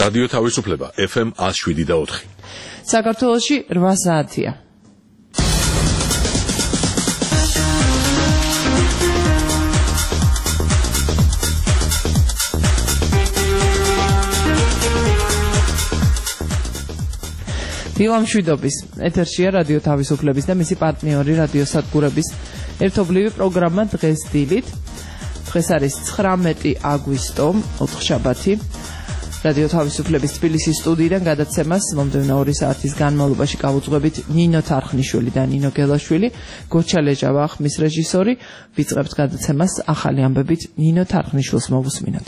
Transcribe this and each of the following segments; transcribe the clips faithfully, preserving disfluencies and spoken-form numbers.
რადიო თავისუფლება ეფ ემ one oh seven და four. საქართველოში რვა საათია. დილამშვიდობის ეთერშია რადიო თავისუფლების და მისი პარტნიორი რადიო სადგურების ერთობლივი პროგრამა დღეს დილით. დღეს არის ცხრამეტი აგვისტო, ოთხშაბათი. რადიო თავისუფლების თბილისის სტუდიიდან გადაცემას მომდევნო ორი საათის განმავლობაში გავუძღვებით ნინო თარხნიშვილი და ნინო გელაშვილი, გოჩა ლეჟავა ხმის რეჟისორი. ვიწყებთ გადაცემას ახალი ამბებით ნინო თარხნიშვილს მოვუსმინოთ.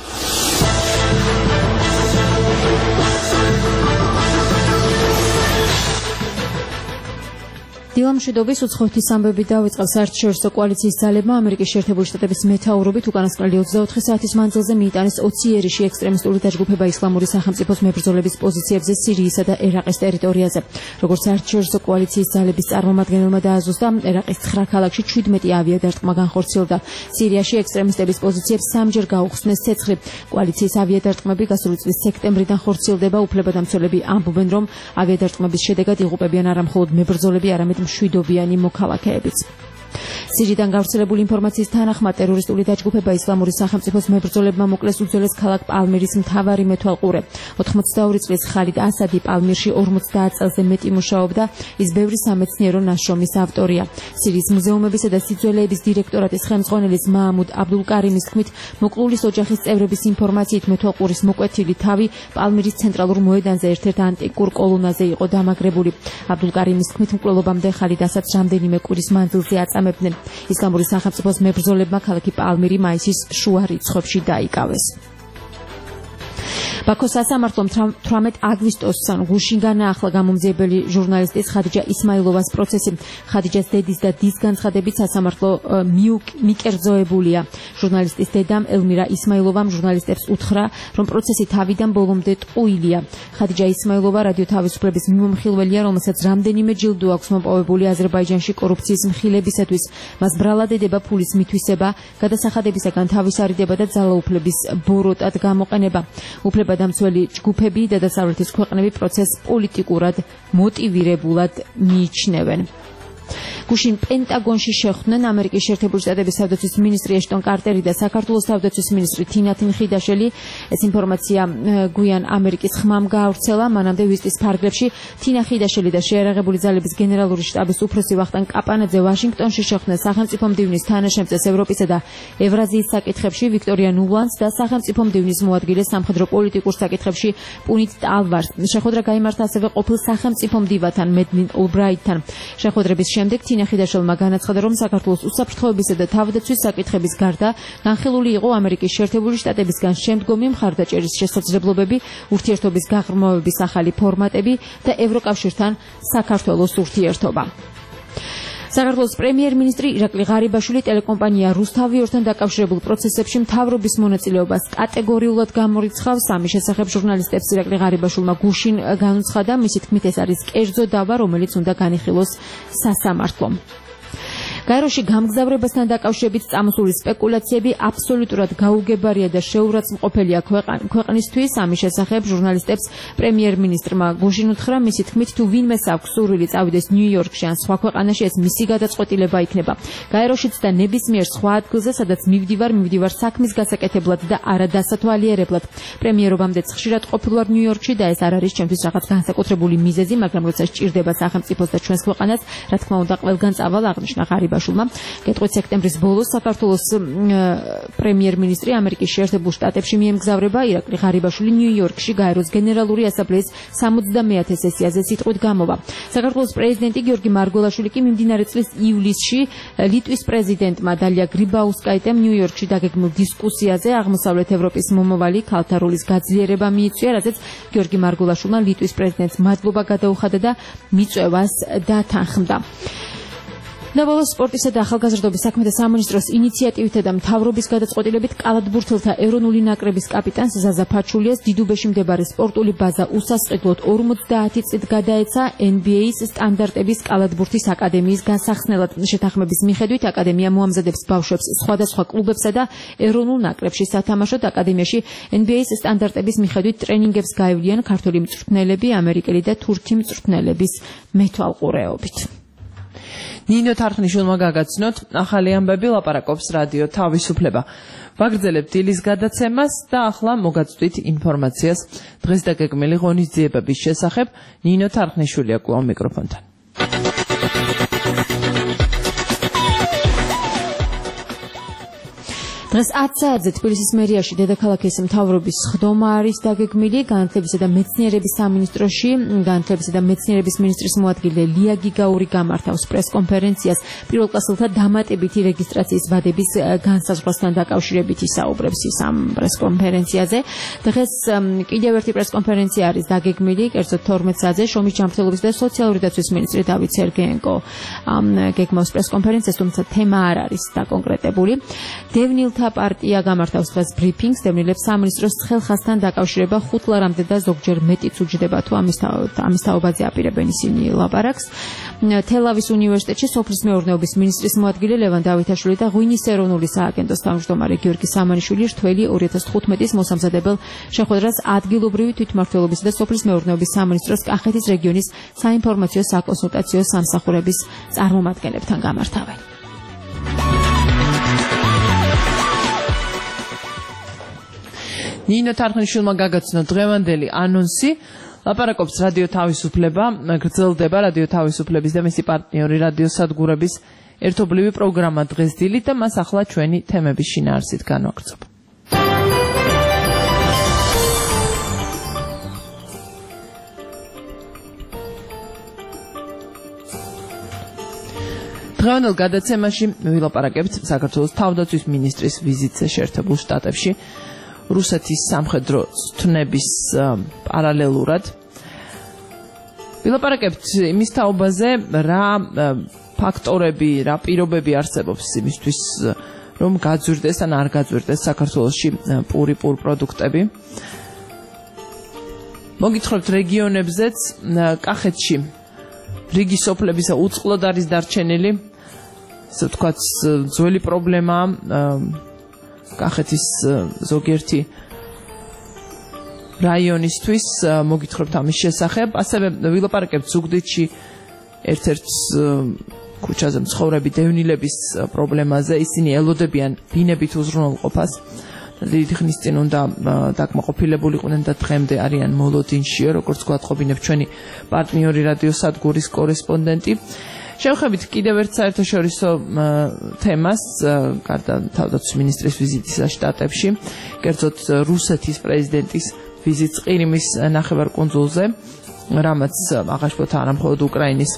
დილამშვიდობის უცხოეთის ამბები დავიწყებ. საერთაშორისო კოალიციის ძალებმა ამერიკის შეერთებული შტატების მეთაურობით უკანასკნელი ოცდაოთხი საათის მანძილზე მიიტანეს ოცი იერიში ექსტრემისტული დაჯგუფება ისლამური სახელმწიფოს მებრძოლების პოზიციებზე სირიისა და ერაყის ტერიტორიაზე. როგორც საერთაშორისო კოალიციის ძალების წარმომადგენელმა დააზუსტა, ერაყის ცხრა ქალაქში შვიდმეტი ავიადარტყმა განხორციელდა. სირიაში ექსტრემისტების პოზიციებს სამჯერ გაუხსნეს ცეცხლი. კოალიციის ავიადარტყმები გასული წლის სექტემბრიდან ხორციელდება. უფლებადამცველები ამბობენ, რომ ავიადარტყმების შედეგად იღუპებიან არა მხოლოდ მებრძოლები, არამედ მშვიდობიანი მოქალაქეებიც. სირიიდან გავრცელებული ინფორმაციის თანახმად ტერორისტული დაჯგუფება ისლამური სახელმწიფოს მებრძოლებმა მოკლეს უძველეს ქალაქ პალმირის მთავარი მეთვალყურე. ოთხმოცდაორი წლის ხალიდ ასადი პალმირში ორმოცდაათ წელზე მეტი მუშაობდა, ის ბევრი სამეცნიერო ნაშრომის ავტორია. სირიის მუზეუმებისა და სიძველეების დირექტორატის ხელმძღვანელის მაამუდ აბდულკარიმის თქმით, მოკლულის ოჯახის წევრების ინფორმაციით მეთვალყურის მოკვეთილი თავი პალმირის ცენტრალურ მოედანზე ერთ-ერთ ანტიკურ კოლონაზე იყო დამაგრებული. აბდულკარიმის თქმით, მკვლელობამდე ხალიდ ასადს რამდენიმე კვირის მანძილზე აწამებდნენ. ისლამური სახელმწიფოს მებრძოლებმა ქალაქი პალმირი მაისის შუა რიცხვებში დაიკავეს. ბაქოს სასამართლომ თვრამეტ აგვისტოს გუშინ განაახლა გამომძიებელი ჟურნალისტის ხადიჯა ისმაილოვას პროცესი. ხადიჯას დედის და დის განცხადებით სასამართლო მიკერძოებულია. ჟურნალისტის დედამ ელმირა ისმაილოვამ ჟურნალისტებს უთხრა, რომ პროცესი თავიდან ბოლომდე ტყუილია. ხადიჯა ისმაილოვა რადიო თავისუფლების მიმომხილველია, რომელსაც რამდენიმე ჯილდო აქვს მოპოვებული აზერბაიჯანში კორუფციის მხილებისათვის. მას ბრალად ედება ფულის მითვისება, გადასახადებისაგან თავისარიდება და ძალაუფლების ბოროტად გამოყენება. უფლებადამცველი ჯგუფები და დასავლეთის ქვეყნები პროცესს პოლიტიკურად მოტივირებულად მიიჩნევენ. გუშინ პენტაგონში შეხვდნენ ამერიკის შეერთებული შტატების თავდაცვის მინისტრი ეშტონ კარტერი და საქართველოს თავდაცვის მინისტრი თინათინ ხიდაშელი. ეს ინფორმაცია გვიან ამერიკის ხმამ გაავრცელა. მანამდე ვიზიტის ფარგლებში თინა ხიდაშელი და შეიარაღებული ძალების გენერალური შტაბის უფროსი ვახტანგ კაპანაძე ვაშინგტონში შეხვდნენ სახელმწიფო მდივნის თანაშემწეს ევროპისა და ევრაზიის საკითხებში ვიქტორია ნულანს და სახელმწიფო მდივნის მოადგილეს სამხედრო პოლიტიკურ საკითხებში პუნით ტალვარს. შეხვედრა გაიმართა ასევე ყოფილ სახელმწიფო მდივანთან მედლინ ოლბრაიტთან. შეხვედრების შემდეგ ხიდაშელმა განაცხადა, რომ საქართველოს უსაფრთხოებისა და თავდაცვის საკითხების გარდა განხილული იყო ამერიკის შეერთებული შტატებისგან შემდგომი მხარდაჭერის შესაძლებლობები, ურთიერთობის გაღრმავების ახალი ფორმატები და ევროკავშირთან საქართველოს ურთიერთობა. საქართველოს პრემიერ-მინისტრი ირაკლი ღარიბაშვილი ტელეკომპანია რუსთავიორთან დაკავშირებულ პროცესებში მთავრობის მონაწილეობას კატეგორიულად გამორიცხავს. ამის შესახებ ჟურნალისტებს ირაკლი ღარიბაშვილმა გუშინ განუცხადა, მისი თქმით ეს არის კერძო დავა, რომელიც უნდა განიხილოს სასამართლომ. გაეროში გამგზავრებასთან დაკავშირებით წამოსული სპეკულაციები აბსოლუტურად გაუგებარია და შეურაცხმყოფელია ქვეყნისთვის. ამის შესახებ ჟურნალისტებს პრემიერ-მინისტრმა გუშინ უთხრა, მისი თქმით, თუ ვინმეს აქვს სურვილი წავიდეს ნიუ-იორკში ან სხვა ქვეყანაში, ეს მისი გადაწყვეტილება იქნება. გაეროშიც და ნებისმიერ სხვა ადგილზე, სადაც მივდივარ, მივდივარ საქმის გასაკეთებლად და არა დასათვალიერებლად. პრემიერობამდეც ხშირად ყოფილვარ ნიუ-იორკში და ეს არ არის ჩემთვის რაღაც განსაკუთრებული მიზეზი, მაგრამ როცა სჭირდება სახელმწიფოს და ჩვენს ქვეყანას, რა თქმა უნდა, ყველგან წავალ, აღნიშნა ღარიბაშვილი. გეტყვით სექტემბრის ბოლოს საქართველოს პრემიერ-მინისტრი ამერიკის შეერთებულ შტატებში მიემგზავრება. ირაკლი ღარიბაშვილი ნიუ-იორკში გაეროს გენერალური ასამბლეის სამოცდამეათე სესიაზე სიტყვით გამოვა. საქართველოს პრეზიდენტი გიორგი მარგველაშვილი კი მიმდინარე წლის ივლისში ლიტვის პრეზიდენტმა დალია გრიბაუსკაიტემ ნიუ-იორკში დაგეგმილ დისკუსიაზე აღმოსავლეთ ევროპის მომავალი ქალთა როლის გაძლიერება მიიწვია, რაზეც გიორგი მარგველაშვილმა ლიტვის პრეზიდენტს მადლობა გადაუხადა და მიწვევას დათანხმდა. ნაბოლოს სპორტისა და ახალგაზრდობის საქმეთა სამინისტროს ინიციატივითა და მთავრობის გადაწყვეტილებით კალათბურთელთა ეროვნული ნაკრების კაპიტანს ზაზა ფაჩულიას დიდუბეში მდებარე სპორტული ბაზა უსასყიდლოდ ორმოცდაათი წლით გადაეცა ენ ბი ეის სტანდარტების კალათბურთის აკადემიის განსახსნელად. შეთანხმების მიხედვით აკადემია მოამზადებს ბავშვებს სხვადასხვა კლუბებსა და ეროვნულ ნაკრებში სათამაშოდ. აკადემიაში ენ ბი ეის სტანდარტების მიხედვით ტრენინგებს გაევლიან ქართველი მწვრთნელები, ამერიკელი და თურქი მწვრთნელების მეთვალყურეობით. ნინო თარხნიშვილმა გაგაცნოთ ახალი ამბები, ლაპარაკობს რადიო თავისუფლება. ვაგრძელებთ დილის გადაცემას და ახლა მოგაწვდით ინფორმაციას დღეს დაგეგმილი ღონისძიებების შესახებ. ნინო თარხნიშვილია კვლავ მიკროფონთან. დღეს ათ საათზე თბილისის მერიაში დედაქალაქის მთავრობის სხდომა არის დაგეგმილი. განათლებისა და მეცნიერების სამინისტროში განათლებისა და მეცნიერების მინისტრის მოადგილე ლია გიგაური გამართავს პრესკონფერენციას პირველ კლასელთა დამატებითი რეგისტრაციის ვადების განსაზღვრასთან დაკავშირებით ისაუბრებს ის ამ პრესკონფერენციაზე. დღეს კიდევ ერთი პრესკონფერენცია არის დაგეგმილი, კერძოდ თორმეტ საათზე შრომის ჯანმრთელობის და სოციალური დაცვის მინისტრი დავით სერგეენკო გეგმავს პრესკონფერენციას, თუმცა თემა არ არის დაკონკრეტებული. დევნილთა პარტია გამართავს დღეს ბრიფინგს. დევნილებს სამინისტროს ხელხასთან დაკავშირება ხუთლარამდე და ზოგჯერ მეტიც უჯდება თუ ამის ამის თაობაზე აპირებენ ისინი ლაპარაკს. თელავის უნივერსიტეტში სოფლის მეურნეობის მინისტრის მოადგილე ლევან დავითაშვილი და ღვინის ეროვნული სააგენტოს თავმჯდომარე გიორგი სამანიშვილი რთველი ორი ათას თხუთმეტის მოსამზადებელ შეხვედრას ადგილობრივი თვითმმართველობის და სოფლის მეურნეობის სამინისტროს კახეთის რეგიონის საინფორმაციო საკონსულტაციო სამსახურების წარმომადგენლებთან გამართავენ. ნინო თარხნიშვილმა გაგაცნო დღევანდელი ანონსი. ლაპარაკობს რადიო თავისუფლება, გრძელდება რადიო თავისუფლების და მისი პარტნიორი რადიო სადგურების ერთობლივი პროგრამა დღეს დილით და მას ახლა ჩვენი თემების შინაარსით განვაგრძობ. დღევანდელ გადაცემაში ვილაპარაკებთ საქართველოს თავდაცვის მინისტრის ვიზიტზე შეერთებულ შტატებში. რუსეთის სამხედრო ცნების პარალელურად ვილაპარაკებთ იმის თაობაზე, რა ფაქტორები, რა პირობები არსებობს იმისთვის, რომ გაძვირდეს ან არ გაძვირდეს საქართველოში პური პურ პროდუქტები. მოგითხრობთ რეგიონებზეც, კახეთში რიგი სოფლებისა უწყლოდ არის დარჩენილი, ასე ვთქვათ, ძველი პრობლემაა კახეთის ზოგიერთი რაიონისთვის. მოგითხრობთ ამის შესახებ. ასევე ვილაპარაკებთ ზუგდიდში ერთ-ერთ ქუჩაზე მცხოვრები დევნილების პრობლემაზე. ისინი ელოდებიან ბინებით უზრუნველყოფას. დიდი ხნის წინ უნდა დაკმაყოფილებულიყვნენ და დღემდე არიან მოლოდინშიო, როგორც გვატყობინებს ჩვენი პარტნიორი რადიო სადგურის კორესპონდენტი. შევხედით კიდევ ერთ საერთაშორისო თემას, გარდა თავდაცვის მინისტრის ვიზიტისა შტატებში, კერძოდ რუსეთის პრეზიდენტის ვიზიტს ყირიმის ნახევარკუნძულზე, რამაც აღაშფოთა არა მხოლოდ უკრაინის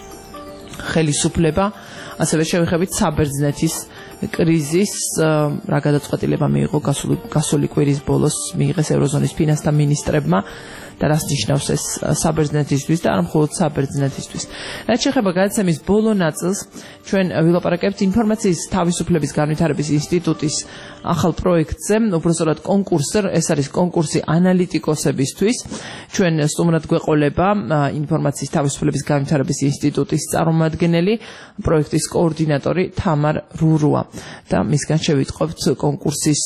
ხელისუფლება, ასევე შევხედით საბერძნეთის კრიზის, რა გადაწყვეტილება მიიღო გასული კვირის ბოლოს მიიღეს ევროზონის ფინანსთა მინისტრებმა და რას ნიშნავს ეს საბერძნეთისთვის და არა მხოლოდ საბერძნეთისთვის. რაც შეეხება გადაცემის ბოლო ნაწილს, ჩვენ ვილაპარაკებთ ინფორმაციის თავისუფლების განვითარების ინსტიტუტის ახალ პროექტზე, უბრალოდ კონკურსზე, ეს არის კონკურსი ანალიტიკოსებისთვის. ჩვენ სტუმრად გვეყოლება ინფორმაციის თავისუფლების განვითარების ინსტიტუტის წარმომადგენელი, პროექტის კოორდინატორი თამარ რურუა და მისგან შევიტყობთ კონკურსის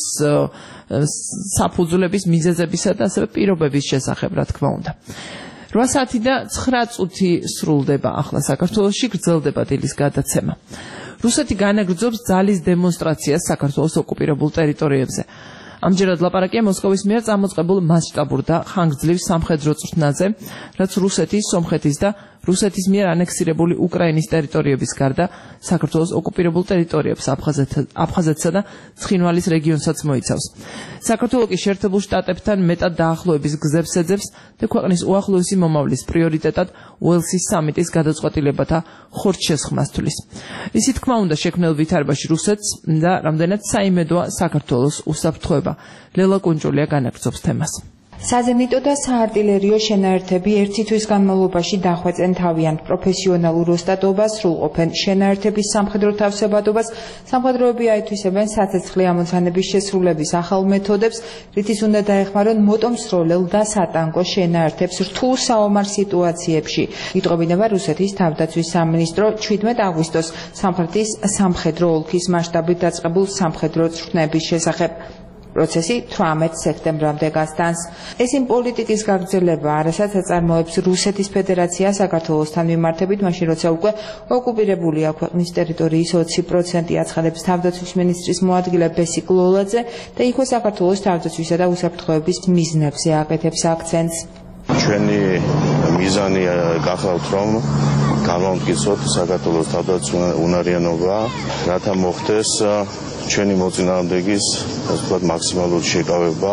საფუძვლების, მიზეზებისა და ასევე პირობების შესახებ, რა თქმა უნდა. რვა საათი და ცხრა წუთი სრულდება ახლა საქართველოში, გრძელდება დილის გადაცემა. რუსეთი განაგრძობს ძალის დემონსტრაციას საქართველოს ოკუპირებულ ტერიტორიებზე. ამჯერად ლაპარაკია მოსკოვის მიერ წამოწყებულ მასშტაბურ და ხანგრძლივ სამხედრო წვრთნაზე, რაც რუსეთის, სომხეთის და რუსეთის მიერ ანექსირებული უკრაინის ტერიტორიების გარდა საქართველოს ოკუპირებულ ტერიტორიებს აფხაზეთსა და ცხინვალის რეგიონსაც მოიცავს. საქართველო კი შეერთებულ შტატებთან მეტად დაახლოების გზებს ეძებს და ქვეყნის უახლოესი მომავლის პრიორიტეტად უელსის სამიტის გადაწყვეტილებათა ხორცშესხმას თვლის. ისი თქმა უნდა შექმნილ ვითარებაში რუსეთს და რამდენად საიმედოა საქართველოს უსაფრთხოება. ლელა კუნჭულია განაგრძობს თემას. საზენიტო და საარტილერიო შენაერთები ერთი თვის განმავლობაში დახვეწენ თავიანთ პროფესიონალურ ოსტატობას, სრულყოფენ შენაერთების სამხედრო თავსებადობას, სამხედროები აითვისებენ საცეცხლე ამოცანების შესრულების ახალ მეთოდებს, რითიც უნდა დაეხმარონ მოტომსროლელ და სატანკო შენაერთებს რთულ საომარ სიტუაციებში. იტყობინება რუსეთის თავდაცვის სამინისტრო შვიდმეტ აგვისტოს სამხრეთის სამხედრო ოლქის მასშტაბით დაწყებულ სამხედრო წვრთნების შესახებ. პროცესი თვრამეტ სექტემბრამდე გასტანს. ეს იმ პოლიტიკის გაგრძელებაა, რასაც აწარმოებს რუსეთის ფედერაცია საქართველოსთან მიმართებით, მაშინ როცა უკვე ოკუპირებულია ქვეყნის ტერიტორიის ოცი პროცენტი, აცხადებს თავდაცვის მინისტრის მოადგილე ბესიკ ლოლაძე და იქვე საქართველოს თავდაცვისა და უსაფრთხოების მიზნებზე აკეთებს აქცენტს. ჩვენი მიზანი გახავთ, რომ გამოვმტკიცოთ საქართველოს თავდაცვის უნარიანობა, რათა მოხდეს ჩვენი მოწინააღმდეგის ასე მაქსიმალური შეკავება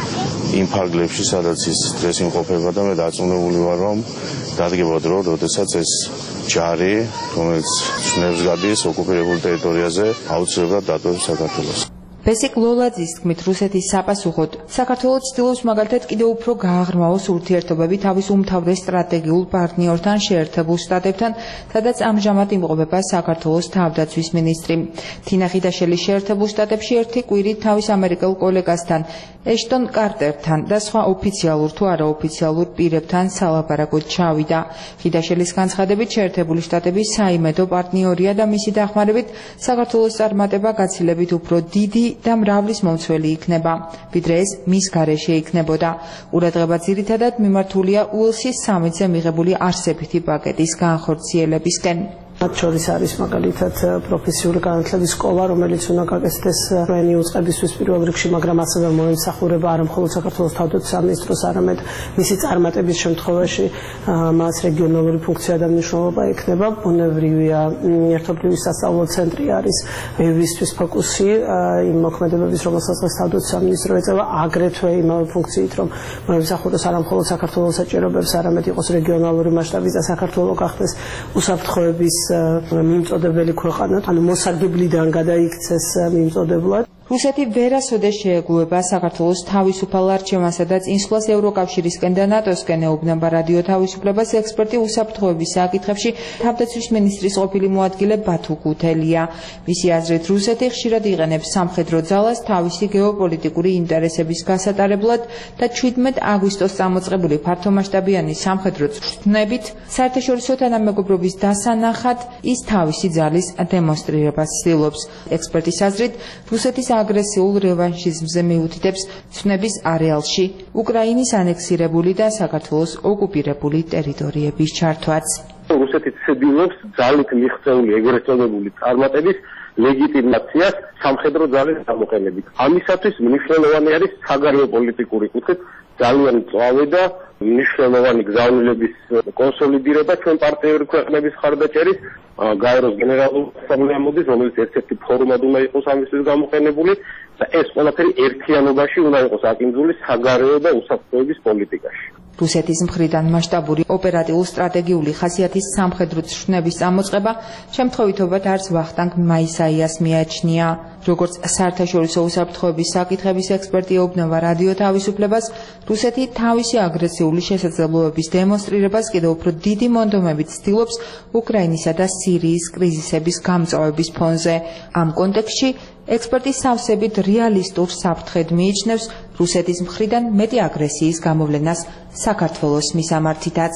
იმ ფარგლებში, სადაც ის დღეს იმყოფება და მე დარწმუნებული ვარ, რომ დადგება დრო, როდესაც ეს ჯარი, რომელიც ცნებს გადის ოკუპირებულ ტერიტორიაზე, აუცილებლად დატოვებს საქართველოს. ბესიკ ლოლაძის თქმით, რუსეთის საპასუხოდ საქართველოს ცდილობს მაგალითად კიდევ უფრო გააღრმავოს ურთიერთობები თავის უმთავრეს სტრატეგიულ პარტნიორთან, შეერთებულ შტატებთან, სადაც ამჟამად იმყოფება საქართველოს თავდაცვის მინისტრი. თინა ხიდაშელი შეერთებულ შტატებში ერთი კვირით თავის ამერიკელ კოლეგასთან, ეშტონ კარტერთან და სხვა ოფიციალურ თუ არაოფიციალურ პირებთან სალაპარაკოდ ჩავიდა. ხიდაშელის განცხადებით, შეერთებული შტატები საიმედო პარტნიორია და მისი დახმარებით საქართველოს წარმატება გაცილებით უფრო დიდი და მრავლის მომცველი იქნება, ვიდრე ეს მის გარეშე იქნებოდა. ყურადღება ძირითადად მიმართულია უელსის სამიტზე მიღებული არსებითი პაკეტის განხორციელებისკენ. მათ შორის არის მაგალითად პროფესიული განათლების სკოლა, რომელიც უნდა გაკეთდეს ჩვენი უწყებისთვის პირველ რიგში, მაგრამ ასევე მოემსახურება არა მხოლოდ საქართველოს თავდაცვის სამინისტროს, არამედ მისი წარმატების შემთხვევაში მას რეგიონალური ფუნქცია და მნიშვნელობა ექნება. ბუნებრივია, ერთობლივი სასწავლო ცენტრი არის ბევრისთვის ფოკუსი იმ მოქმედებების, რომელსაც დღეს თავდაცვის სამინისტრო ეწევა, აგრეთვე იმავე ფუნქციით, რომ მოემსახუროს არა მხოლოდ საქართველოს საჭიროებებს, არამედ იყოს რეგიონალური მასშტაბის და საქართველოს გახდეს უსაფრთხოების მიმწოდებელი ქვეყანა, ანუ მოსარგებლიდან გადაიქცეს მიმწოდებლად. რუსეთი ვერასოდეს შეეგუება საქართველოს თავისუფალ არჩევანსა და წინსვლას ევროკავშირისკენ და ნატოსკენ ეუბნება რადიო თავისუფლებას ექსპერტი უსაფრთხოების საკითხებში თავდაცვის მინისტრის ყოფილი მოადგილე ბათუ გუთელია. მისი აზრით, რუსეთი ხშირად იყენებს სამხედრო ძალას თავისი გეოპოლიტიკური ინტერესების გასატარებლად და შვიდმეტ აგვისტოს წამოწყებული ფართომასშტაბიანი სამხედრო წვრთნებით საერთაშორისო თანამეგობრობის დასანახად ის თავისი ძალის დემონსტრირებას ცდილობს. ექსპერტის აზრით, რუსეთის აგრესიულ რევანშიზმზე მიუთითებს ცნების არეალში უკრაინის ანექსირებული და საქართველოს ოკუპირებული ტერიტორიების ჩართვაც. რუსეთი ცდილობს ძალით მიღწეული ეგრეთ წოდებული წარმატების ლეგიტიმაციას სამხედრო ძალის გამოყენებით. ამისათვის მნიშვნელოვანი არის საგარეო პოლიტიკური კუთხით ძალიან მწვავე და მნიშვნელოვანი გზავნილების კონსოლიდირება ჩვენ პარტნიორი ქვეყნების ხარდაჭერის გაეროს გენერალური ასამბლეა მოდის, რომელიც ერთ-ერთი ფორუმად უნდა იყოს ამისთვის გამოყენებული და ეს ყველაფერი ერთიანობაში უნდა იყოს აკინძული საგარეო და უსაფრთხოების პოლიტიკაში. რუსეთის მხრიდან მასშტაბური ოპერატიულ-სტრატეგიული ხასიათის სამხედრო წვრთნების წამოწყება შემთხვევითობად არც ვახტანგ მაისაიას მიაჩნია. როგორც საერთაშორისო უსაფრთხოების საკითხების ექსპერტი ეუბნება რადიო თავისუფლებას, რუსეთი თავისი აგრესიული შესაძლებლობების დემონსტრირებას კიდევ უფრო დიდი მონდომებით ცდილობს უკრაინისა და სირიის კრიზისების გამწვავების ფონზე. ამ კონტექსტში ექსპერტის სავსებით რეალისტურ საფრთხედ მიიჩნევს რუსეთის მხრიდან მეტი აგრესიის გამოვლენას საქართველოს მისამართითაც.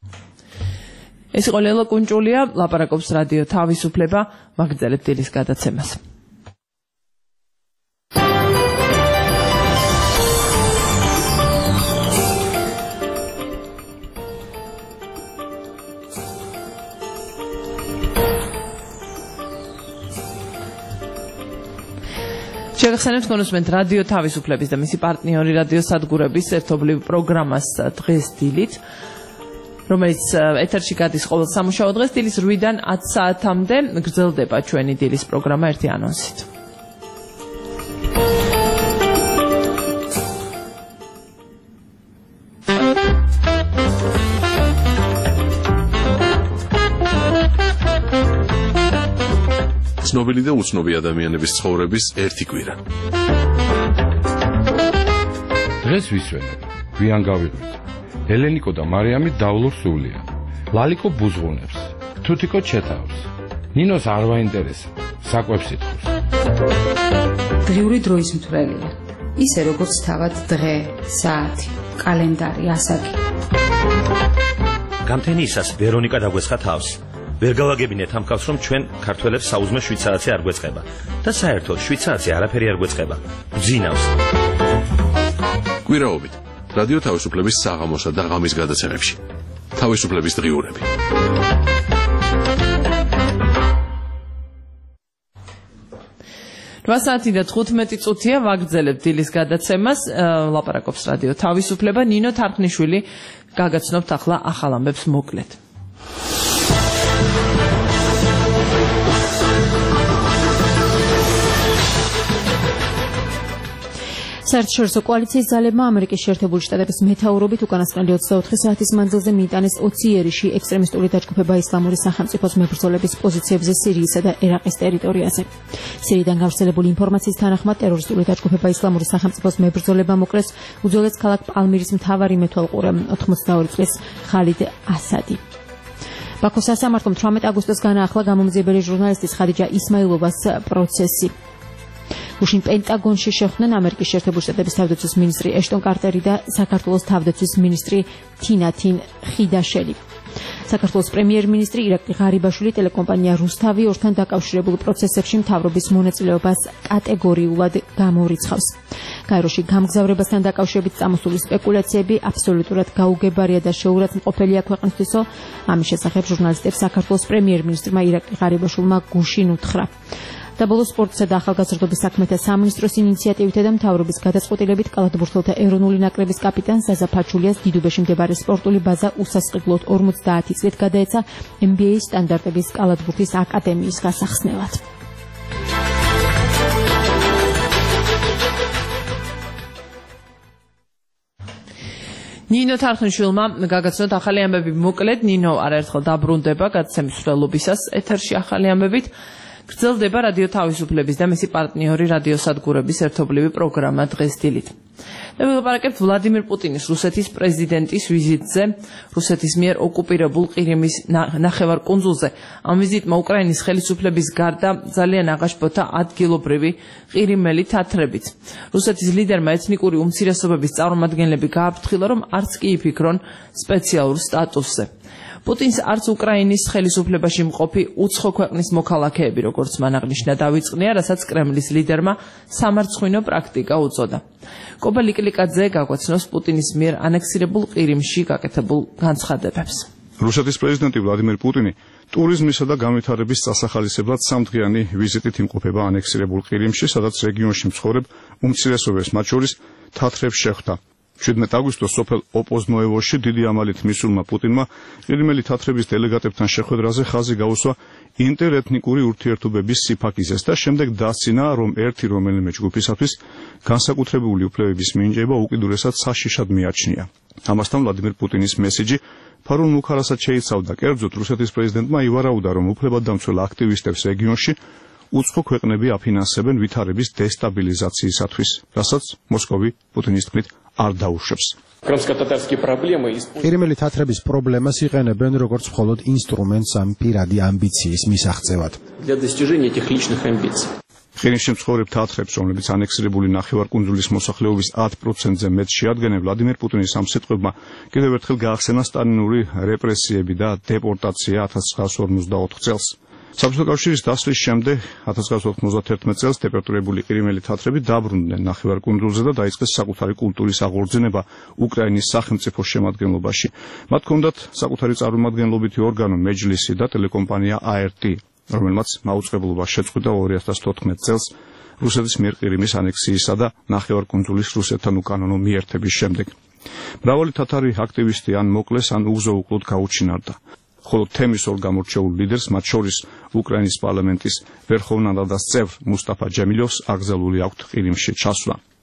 ეს იყო ლელა კუნჭულია, ლაპარაკობს რადიო თავისუფლება, მაგდალეთ დილის გადაცემას. შეგახსენებთ კონსუმენტ რადიო თავისუფლების და მისი პარტნიორი რადიო სადგურების ერთობლივ პროგრამას დღეს დილით, რომელიც ეთერში გადის ყოველ სამუშაო დღეს დილის რვიდან ათ საათამდე. გრძელდება ჩვენი დილის პროგრამა ერთი ანონსით. ცნობილი და უცნობი ადამიანების ცხოვრების ერთი კვირა. დღეს ვისვენებ გვიან გავიღვით. ელენიკო და მარიამი დავლურ სულია. ლალიკო ბუზღუნებს, თუთიკო ჩეთავს. ნინოს არ ვაინტერესებს, საკვებს იტყვის. დღიური დროის მთვრელია. ისე როგორც თავად დღე, საათი, კალენდარი, ასაკი. გამთენიისას ვერონიკა დაგვეცხა თავს. ვერ გავაგებინეთ ამ კაცს, რომ ჩვენ ქართველებს საუზმე შვიცარაცი არ გვეწყება და საერთოდ შვიცარაცი არაფერი არ გვეწყება. ძინავს. კვირაობით რადიო თავისუფლების საღამოსა და ღამის გადაცემებში. თავისუფლების დღიურები. რვა საათი და თხუთმეტი წუთია ვაგრძელებთ დილის გადაცემას. ლაპარაკობს რადიო თავისუფლება. ნინო თარხნიშვილი გაგაცნობთ ახლა ახალ ამბებს მოკლედ. საერთაშორისო კოალიციის ძალებმა ამერიკის შეერთებული შტატების მეთაურობით უკანასკნელი ოცდაოთხი საათის მანძილზე მიიტანეს ოცი იერიში ექსტრემისტული დაჯგუფება ისლამური სახელმწიფოს მებრძოლების პოზიციებზე სირიისა და ერაყის ტერიტორიაზე. სირიიდან გავრცელებული ინფორმაციის თანახმად ტერორისტული დაჯგუფება ისლამური სახელმწიფოს მებრძოლებმა მოკლეს უძველეს ქალაქ პალმირის მთავარი მეთვალყურე ოთხმოცდაორი წლის ხალიდ ასადი. ბაქოს სასამართლომ თვრამეტ აგვისტოს განაახლა გამომძიებელი ჟურნალისტის ხადიჯა ისმაილოვას პროცესი. უშინ პენტაგონში შეხვდნენ ამერიკის შეერთებული შტატების თავდაცვის მინისტრი ეშტონ კარტერი და საქართველოს თავდაცვის მინისტრი თინათინ ხიდაშელი. საქართველოს პრემიერ-მინისტრი ირაკლი ღარიბაშვილი ტელეკომპანია რუსთავი ორთან დაკავშირებულ პროცესებში მთავრობის მონაწილეობას კატეგორიულად გამორიცხავს. გაეროში გამგზავრებასთან დაკავშირებით წამოსული სპეკულაციები აბსოლუტურად გაუგებარია და შეურაცხმყოფელია ქვეყნისთვისო. ამის შესახებ ჟურნალისტებს საქართველოს პრემიერ-მინისტრმა ირაკლი ღარიბაშვილმა გუშინ უთხრა. და ბოლოს სპორტსა და ახალგაზრდობის საქმეთა სამინისტროს ინიციატივითა და მთავრობის გადაწყვეტილებით კალათბურთელთა ეროვნული ნაკრების კაპიტან ზაზა ფაჩულიას დიდუბეში მდებარე სპორტული ბაზა უსასყიდლოდ ორმოცდაათი წლით გადაეცა ენ ბი ეის სტანდარტების კალათბურთის აკადემიის გასახსნელად. ნინო თარხნიშვილმა გაგაცნოთ ახალი ამბები მოკლედ. ნინო არაერთხელ დაბრუნდება გადაცემის მსვლელობისას ეთერში ახალი ამბებით. გრძელდება რადიო თავისუფლების და მისი პარტნიორი რადიო სადგურების ერთობლივი პროგრამა დღეს დილით. და ვილაპარაკებთ ვლადიმირ პუტინის რუსეთის პრეზიდენტის ვიზიტზე რუსეთის მიერ ოკუპირებულ ყირიმის ნახევარკუნძულზე. ამ ვიზიტმა უკრაინის ხელისუფლების გარდა ძალიან აღაშფოთა ადგილობრივი ყირიმელი თათრებით. რუსეთის ლიდერმა ეთნიკური უმცირესობების წარმომადგენლები გააფრთხილა, რომ არც კი იფიქრონ სპეციალურ სტატუსზე. პუტინს არც უკრაინის ხელისუფლებაში მყოფი უცხო ქვეყნის მოქალაქეები, როგორც მან აღნიშნა, დავიწყნია, რასაც კრემლის ლიდერმა სამარცხვინო პრაქტიკა უწოდა. კობა ლიკლიკაძე გაგვაცნობს პუტინის მიერ ანექსირებულ ყირიმში გაკეთებულ განცხადებებს. რუსეთის პრეზიდენტი ვლადიმირ პუტინი ტურიზმისა და განვითარების წასახალისებლად სამდღიანი ვიზიტით იმყოფება ანექსირებულ ყირიმში, სადაც რეგიონში მცხოვრებ უმცირესობებს, მათ შორის თათრებს შეხვდა. შვიდმეტი აგვისტოს სოფელ ოპოზნოევოში დიდი ამალით მისულმა პუტინმა ყირიმელი თათრების დელეგატებთან შეხვედრაზე ხაზი გაუსვა ინტერეთნიკური ურთიერთობების სიფაქიზეს და შემდეგ დასცინა, რომ ერთი რომელიმე ჯგუფისათვის განსაკუთრებული უფლებების მინიჭება უკიდურესად საშიშად მიაჩნია. ამასთან ვლადიმირ პუტინის მესიჯი ფარულ მუხარასად შეიცავდა. კერძოდ რუსეთის პრეზიდენტმა ივარაუდა, რომ უფლებადდამცველ აქტივისტებს რეგიონში უცხო ქვეყნები აფინანსებენ ვითარების დესტაბილიზაციისათვის, რასაც მოსკოვი პუტინის თქმით არ დაუშვებს. ყირიმელი თათრების პრობლემას იყენებენ როგორც მხოლოდ ინსტრუმენტს ამ პირადი ამბიციის მისაღწევად. ყირიმში მცხოვრებ თათრებს, რომლებიც ანექსირებული ნახევარკუნძულის მოსახლეობის ათ პროცენტზე მეტს შეადგენენ, ვლადიმირ პუტინის ამ სიტყვებმა კიდევ ერთხელ გაახსენა სტალინური რეპრესიები და დეპორტაცია ათას ცხრაასი ორმოცდაოთხ წელს. საბჭოთა კავშირის დასვლის შემდეგ ათას ცხრაასი ოთხმოცდაათი წელს დეპორტირებული ყირიმელი თათრები დაბრუნდნენ ნახევარკუნძულზე და დაიწყეს საკუთარი კულტურის აღორძინება უკრაინის სახელმწიფოს შემადგენლობაში. მათ ჰქონდათ საკუთარი წარმომადგენლობითი ორგანო მეჯლისი და ტელეკომპანია ა er tee, რომელმაც მაუწყებლობა შეწყვიტა ორი ათას თოთხმეტ წელს რუსეთის მიერ ყირიმის ანექსიისა და ნახევარკუნძულის რუსეთთან უკანონო მიერთების შემდეგ. მრავალი თათარი აქტივისტი ან მოკლეს, ან უგზო-უკლოდ გაუჩინარდა. ხოლო თემის ორ გამორჩეულ ლიდერს, მათ შორის უკრაინის პარლამენტის ვერხოვნა რადას წევრ მუსტაფა ჯემილოვს აკრძალული აქვთ ყირიმში ჩასვლა.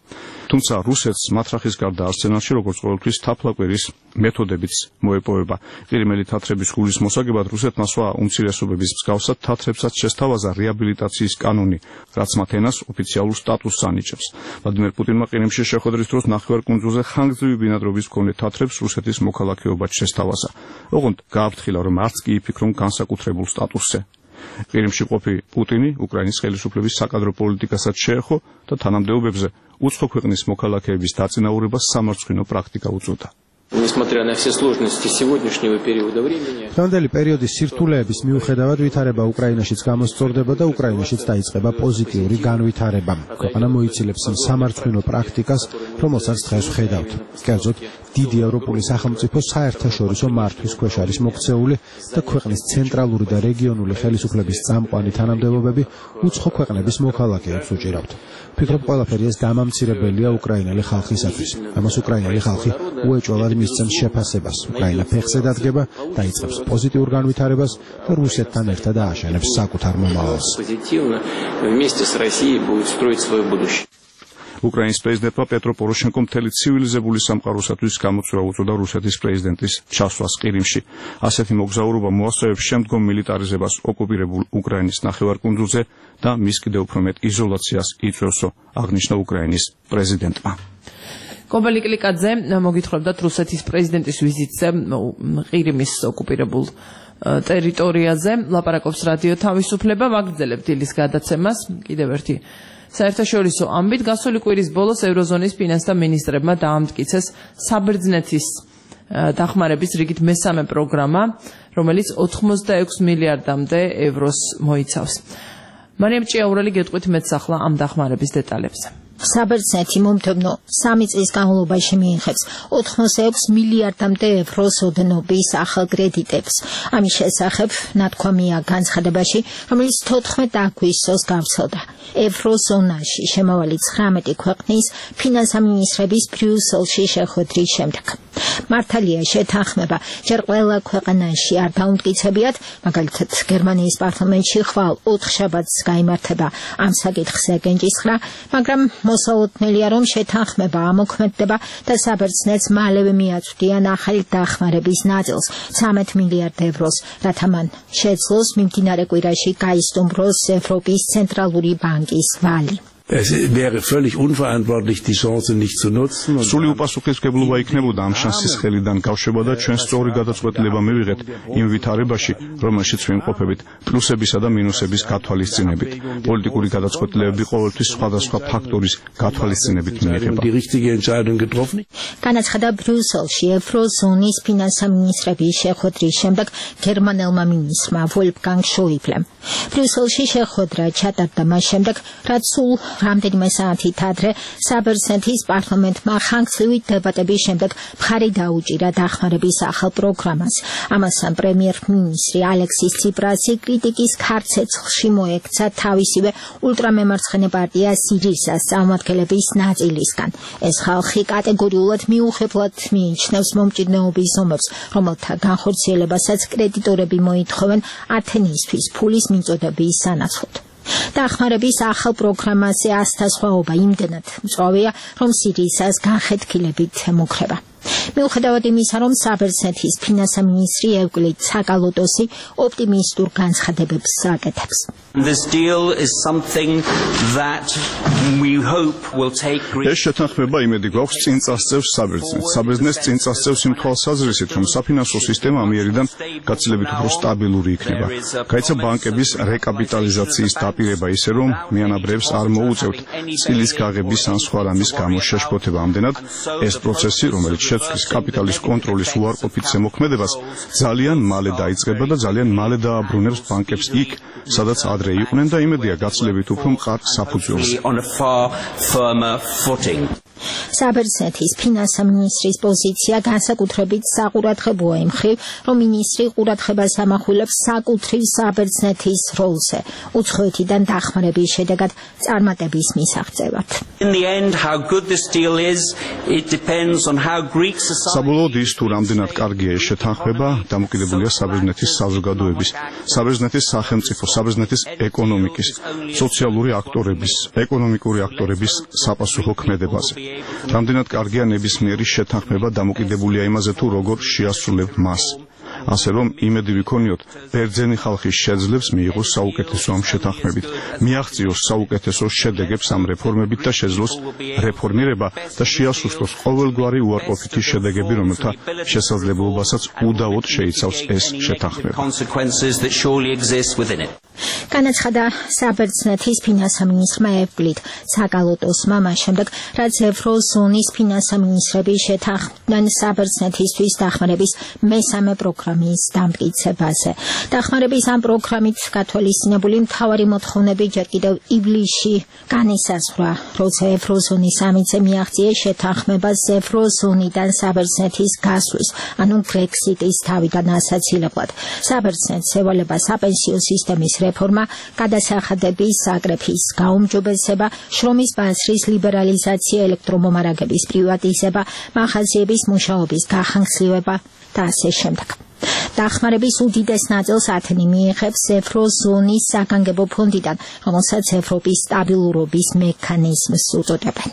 თუმცა რუსეთს მათრახის გარდა არსენალში როგორც ყოველთვის თაფლაკვირის მეთოდებიც მოეპოვება. ყირიმელი თათრების გულის მოსაგებად რუსეთმა სხვა უმცირესობების მსგავსად თათრებსაც შესთავაზა რეაბილიტაციის კანონი, რაც მათ ენას ოფიციალურ სტატუსს ანიჭებს. ვლადიმერ პუტინმა ყირიმში შეხვედრის დროს ნახევარკუნძულზე ხანგრძლივი ბინადრობის მქონე თათრებს რუსეთის მოქალაქეობად შესთავაზა. ოღონდ გააფრთხილა, რომ არც კი იფიქრონ განსაკუთრებულ სტატუსზე. ყირიმში ყოფი პუტინი უკრაინის ხელისუფლების საკადრო პოლიტიკასაც შეეხო და თანამდებობებზე უცხო ქვეყნის მოქალაქეების დაწინაურებას სამარცხვინო პრაქტიკა უწოდა. Несмотря на все сложности сегодняшнего периода времени, დღევანდელი პერიოდის სირთულეების მიუხედავად ვითარება უკრაინაშიც გამოსწორდება და უკრაინაშიც დაიწყება პოზიტიური განვითარება. ქვეყანა მოიცილებს სამარცხვინო პრაქტიკას, რომელსაც დღეს ვხედავთ. კერძოდ, დიდი ევროპული სახელმწიფო საერთაშორისო მართვის ქვეშ არის მოქცეული და ქვეყნის ცენტრალური და რეგიონული ხელისუფლების წამყვანი თანამდებობები უცხო ქვეყნების მოქალაქეებს უჭირავთ. ვფიქრობ, ყველაფერი ეს დამამცირებელია უკრაინელი ხალხისათვის. ამას უკრაინელი ხალხი უეჭველად მისცემს შეფასებას. უკრაინა ფეხზე დადგება, დაიწყებს პოზიტიურ განვითარებას და რუსეთთან ერთად ააშენებს საკუთარ მომავალს. უკრაინის პრეზიდენტმა პეტრო პოროშენკომ მთელი ცივილიზებული სამყაროსათვის გამოწვევა უწოდა რუსეთის პრეზიდენტის ჩასვლას ყირიმში. ასეთი მოგზაურობა მოასწავებს შემდგომ მილიტარიზებას ოკუპირებულ უკრაინის ნახევარკუნძულზე და მის კიდევ უფრო მეტ იზოლაციას იწვევსო, აღნიშნა უკრაინის პრეზიდენტმა. კობელი კლიკაძე მოგითხრობდათ რუსეთის პრეზიდენტის ვიზიტზე ყირიმის ოკუპირებულ ტერიტორიაზე. ლაპარაკობს რადიო თავისუფლება, ვაგრძელებთ დილის გადაცემას. კიდევ ერთი საერთაშორისო ამბით, გასული კვირის ბოლოს ევროზონის ფინანსთა მინისტრებმა დაამტკიცეს საბერძნეთის დახმარების რიგით მესამე პროგრამა, რომელიც ოთხმოცდაექვსი მილიარდამდე ევროს მოიცავს. მარიამ ჭიაურელი გეტყვით მეტს ახლა ამ დახმარების დეტალებზე. საბერძნეთი მომთებნო სამი წლის განმავლობაში მიიღებს ოთხმოცდაექვსი მილიარდამდე ევროს ოდნობის ახალ კრედიტებს. ამის შესახებ ნათქვამია განცხადებაში, რომელიც თოთხმეტ აგვისტოს გავრცელდა. ევროზონაში შემავალი ცხრამეტი ქვეყნის ფინანსთა მინისტრების ბრიუსელში შეხვედრის შემდეგ. მართალია შეთანხმება ჯერ ყველა ქვეყანაში არ დაუმტკიცებიათ, მაგალითად გერმანიის პარლამენტში ხვალ ოთხშაბათს გაიმართება ამ საკითხზე კენჭისყრა, მაგრამ მოსალოდნელია, რომ შეთანხმება ამოქმედდება და საბერძნეთს მალევე მიაწვდიან ახალი დახმარების ნაწილს ცამეტ მილიარდ ევროს, რათა მან შეძლოს მიმდინარე კვირაში გაისტუმროს ევროპის ცენტრალური ბანკის ვალი. Es wäre völlig unverantwortlich, die Chance nicht zu nutzen. სული უპასუხისმგებლობა იქნებოდა ამ შანსის ხელიდან გავშვება და ჩვენ სწორი გადაწყვეტილება მივიღეთ იმ ვითარებაში, რომელშიც ვიმყოფებით, პლუსებისა და მინუსების გათვალისწინებით. პოლიტიკური გადაწყვეტილებები ყოველთვის სხვადასხვა ფაქტორის გათვალისწინებით მიიღება. განაცხადა ბრიუსელში ევროზონის ფინანსთა მინისტრების შეხვედრის შემდეგ გერმანელმა მინისტრმა ვოლფგანგ შოიბლემ. ბრიუსელში შეხვედრა ჩატარდა მას შემდეგ, რაც სულ რამდენიმე საათით ადრე საბერძნეთის პარლამენტმა ხანგრძლივი დებატების შემდეგ მხარი დაუჭირა დახმარების ახალ პროგრამას. ამასთან პრემიერ-მინისტრი ალექსის ციპრასი კრიტიკის ქარცეცხლში მოექცა თავისივე ულტრამემარცხენე პარტია სირიზას წარმომადგენლების ნაწილისგან. ეს ხალხი კატეგორიულად მიუღებლად მიიჩნევს მომჭიდრეობის ომებს, რომელთა განხორციელებასაც კრედიტორები მოითხოვენ ათენისთვის ფულის მიწოდების სანაცვლოდ. დახმარების ახალ პროგრამაზე ასთასხვაობა იმდენად მწვავეა, რომ სირიზას განხეთქილებით ემუქრება. მიუხედავად იმისა, რომ საბერძნეთის ფინანსთა მინისტრი ევკლიდ საკალოტოსი ოპტიმისტურ განცხადებებს აკეთებს. This deal is something that we hope will take ეს შეთანხმება იმედი გვაქვს წინ წასწევს საბერძნეთს. საბერძნეთს წინ წასწევს იმ თვალსაზრისით, რომ საფინანსო სისტემა ამიერიდან გაცილებით უფრო სტაბილური იქნება. გაიცა ბანკების რეკაპიტალიზაციის დაპირება ისე, რომ მიანაბრებს არ მოუწევთ წილის გაღების ან სხვა რამის გამო შეშფოთება. ამდენად ეს პროცესი, რომელიც შეცვლის კაპიტალის კონტროლის უარყოფით ზემოქმედებას, ძალიან მალე დაიწყება და ძალიან მალე დააბრუნებს ბანკებს იქ, სადაც ადრე იყვნენ და იმედია გაცილებით უფრო მყარ საფუძველზე. საბერძნეთის ფინანსთა მინისტრის პოზიცია განსაკუთრებით საყურადღებოა იმ მხრივ, რომ მინისტრი ყურადღებას ამახვილებს საკუთრივ საბერძნეთის როლზე, უცხოეთიდან დახმარების შედეგად წარმატების მისაღწევად. საბოლოოდ ის თუ რამდენად კარგია ეს შეთანხმება, დამოკიდებულია საბერძნეთის საზოგადოების, საბერძნეთის სახელმწიფო, საბერძნეთის ეკონომიკის, სოციალური აქტორების, ეკონომიკური აქტორების საპასუხო ქმედებაზე. რამდენად კარგია ნებისმიერი შეთანხმება დამოკიდებულია იმაზე თუ როგორ შეასრულებთ მას. ასე რომ იმედი ვიქონიოთ, ბერძენი ხალხი შეძლებს მიიღოს საუკეთესო ამ შეთანხმებით, მიაღწიოს საუკეთესო შედეგებს ამ რეფორმებით და შეძლოს რეფორმირება და შეასუსტოს ყოველგვარი უარყოფითი შედეგები, რომელთა შესაძლებლობასაც უდავოდ შეიცავს ეს შეთანხმება. განაცხადა საბერძნეთის ფინანსამინისტრმა ევკლიდ საკალოტოსმა მას შემდეგ, რაც ევროზონის ფინანსამინისტრები შეთანხმდნენ საბერძნეთისთვის დახმარების მესამე პროგრამის დამტკიცებაზე. დახმარების ამ პროგრამით გათვალისწინებული მთავარი მოთხოვნები ჯერ კიდევ ივლისში განისაზღვრა, როცა ევროზონის სამიტზე მიაღწიეს შეთანხმებას ევროზონიდან საბერძნეთის გასვლის, ანუ ბრექსიტის თავიდან ასაცილებლად. საბერძნეთს ევალება საპენსიო სისტემის რეფორმა, გადასახადების საკრეფის გაუმჯობესება, შრომის ბაზრის ლიბერალიზაცია, ელექტრომომარაგების პრივატიზება, მაღაზიების მუშაობის გახანგრძლივება და ასე შემდეგ. დახმარების უდიდეს ნაწილს ათენი მიიღებს ევროზონის საგანგებო ფონდიდან, რომელსაც ევროპის სტაბილურობის მექანიზმს უწოდებენ.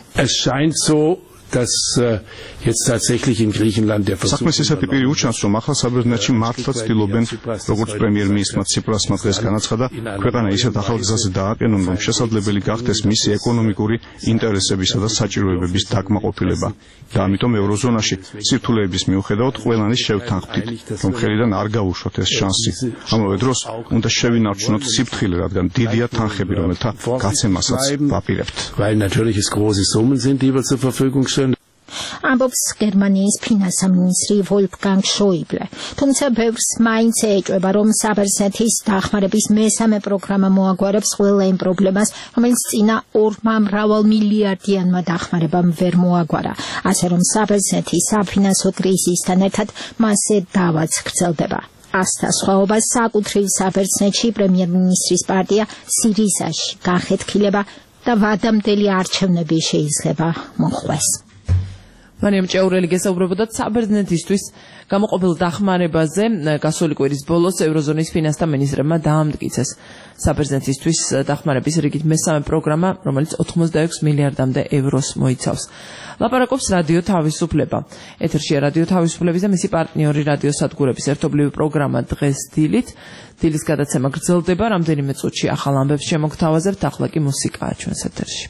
dass äh, jetzt tatsächlich in Griechenland der Versuch საქმეს ისეთი პირი უჩანს, რომ ახლა საბერძნეთში მართლა ცდილობენ, როგორც პრემიერ-მინისტრმა ციპრასმა დღეს განაცხადა, ქვეყანა ისეთ ახალ გზაზე დააყენონ, რომ შესაძლებელი გახდეს მისი ეკონომიკური ინტერესებისა და საჭიროებების დაკმაყოფილება. და ამიტომ ევროზონაში სირთულეების მიუხედავად ყველანი შევთანხმდით, რომ ხელიდან არ გაუშვათ ეს შანსი. ამავე დროს უნდა შევინარჩუნოთ სიფრთხილე, რადგან დიდია თანხები, რომელთა გაცემასაც ვაპირებთ. weil natürlich es große Summen sind, die wir zur Verfügung stellen. ამბობს გერმანიის ფინანსამინისტრი ვოლფგანგ შოიბლე. თუმცა ბევრს მაინც ეჭვება, რომ საბერძნეთის დახმარების მესამე პროგრამა მოაგვარებს ყველა იმ პრობლემას, რომელიც წინა ორმა მრავალმილიარდიანმა დახმარებამ ვერ მოაგვარა. ასე რომ საბერძნეთის საფინანსო კრიზისთან ერთად მასზე დავაც გრძელდება. ასთა სხვაობას საკუთრივ საბერძნეთში პრემიერ-მინისტრის პარტია სირიზაში განხეთქილება და ვადამდელი არჩევნები შეიძლება მოხდეს. მარიამ ჭეურელი გესაუბრებოდა საბერძნეთისთვის გამოყოფილ დახმარებაზე. გასული კვირის ბოლოს ევროზონის ფინანსთა მინისტრებმა დაამტკიცეს საბერძნეთისთვის დახმარების რიგით მესამე პროგრამა, რომელიც ოცდაექვსი მილიარდამდე ევროს მოიცავს. ლაპარაკობს რადიო თავისუფლება. ეთერშია რადიო თავისუფლების და მისი პარტნიორი რადიო სადგურების ერთობლივი პროგრამა დღეს დილით. დილის გადაცემა გრძელდება, რამდენიმე წუთში ახალ ამბებს შემოგთავაზებთ, ახლა კი მუსიკაა ჩვენს ეთერში.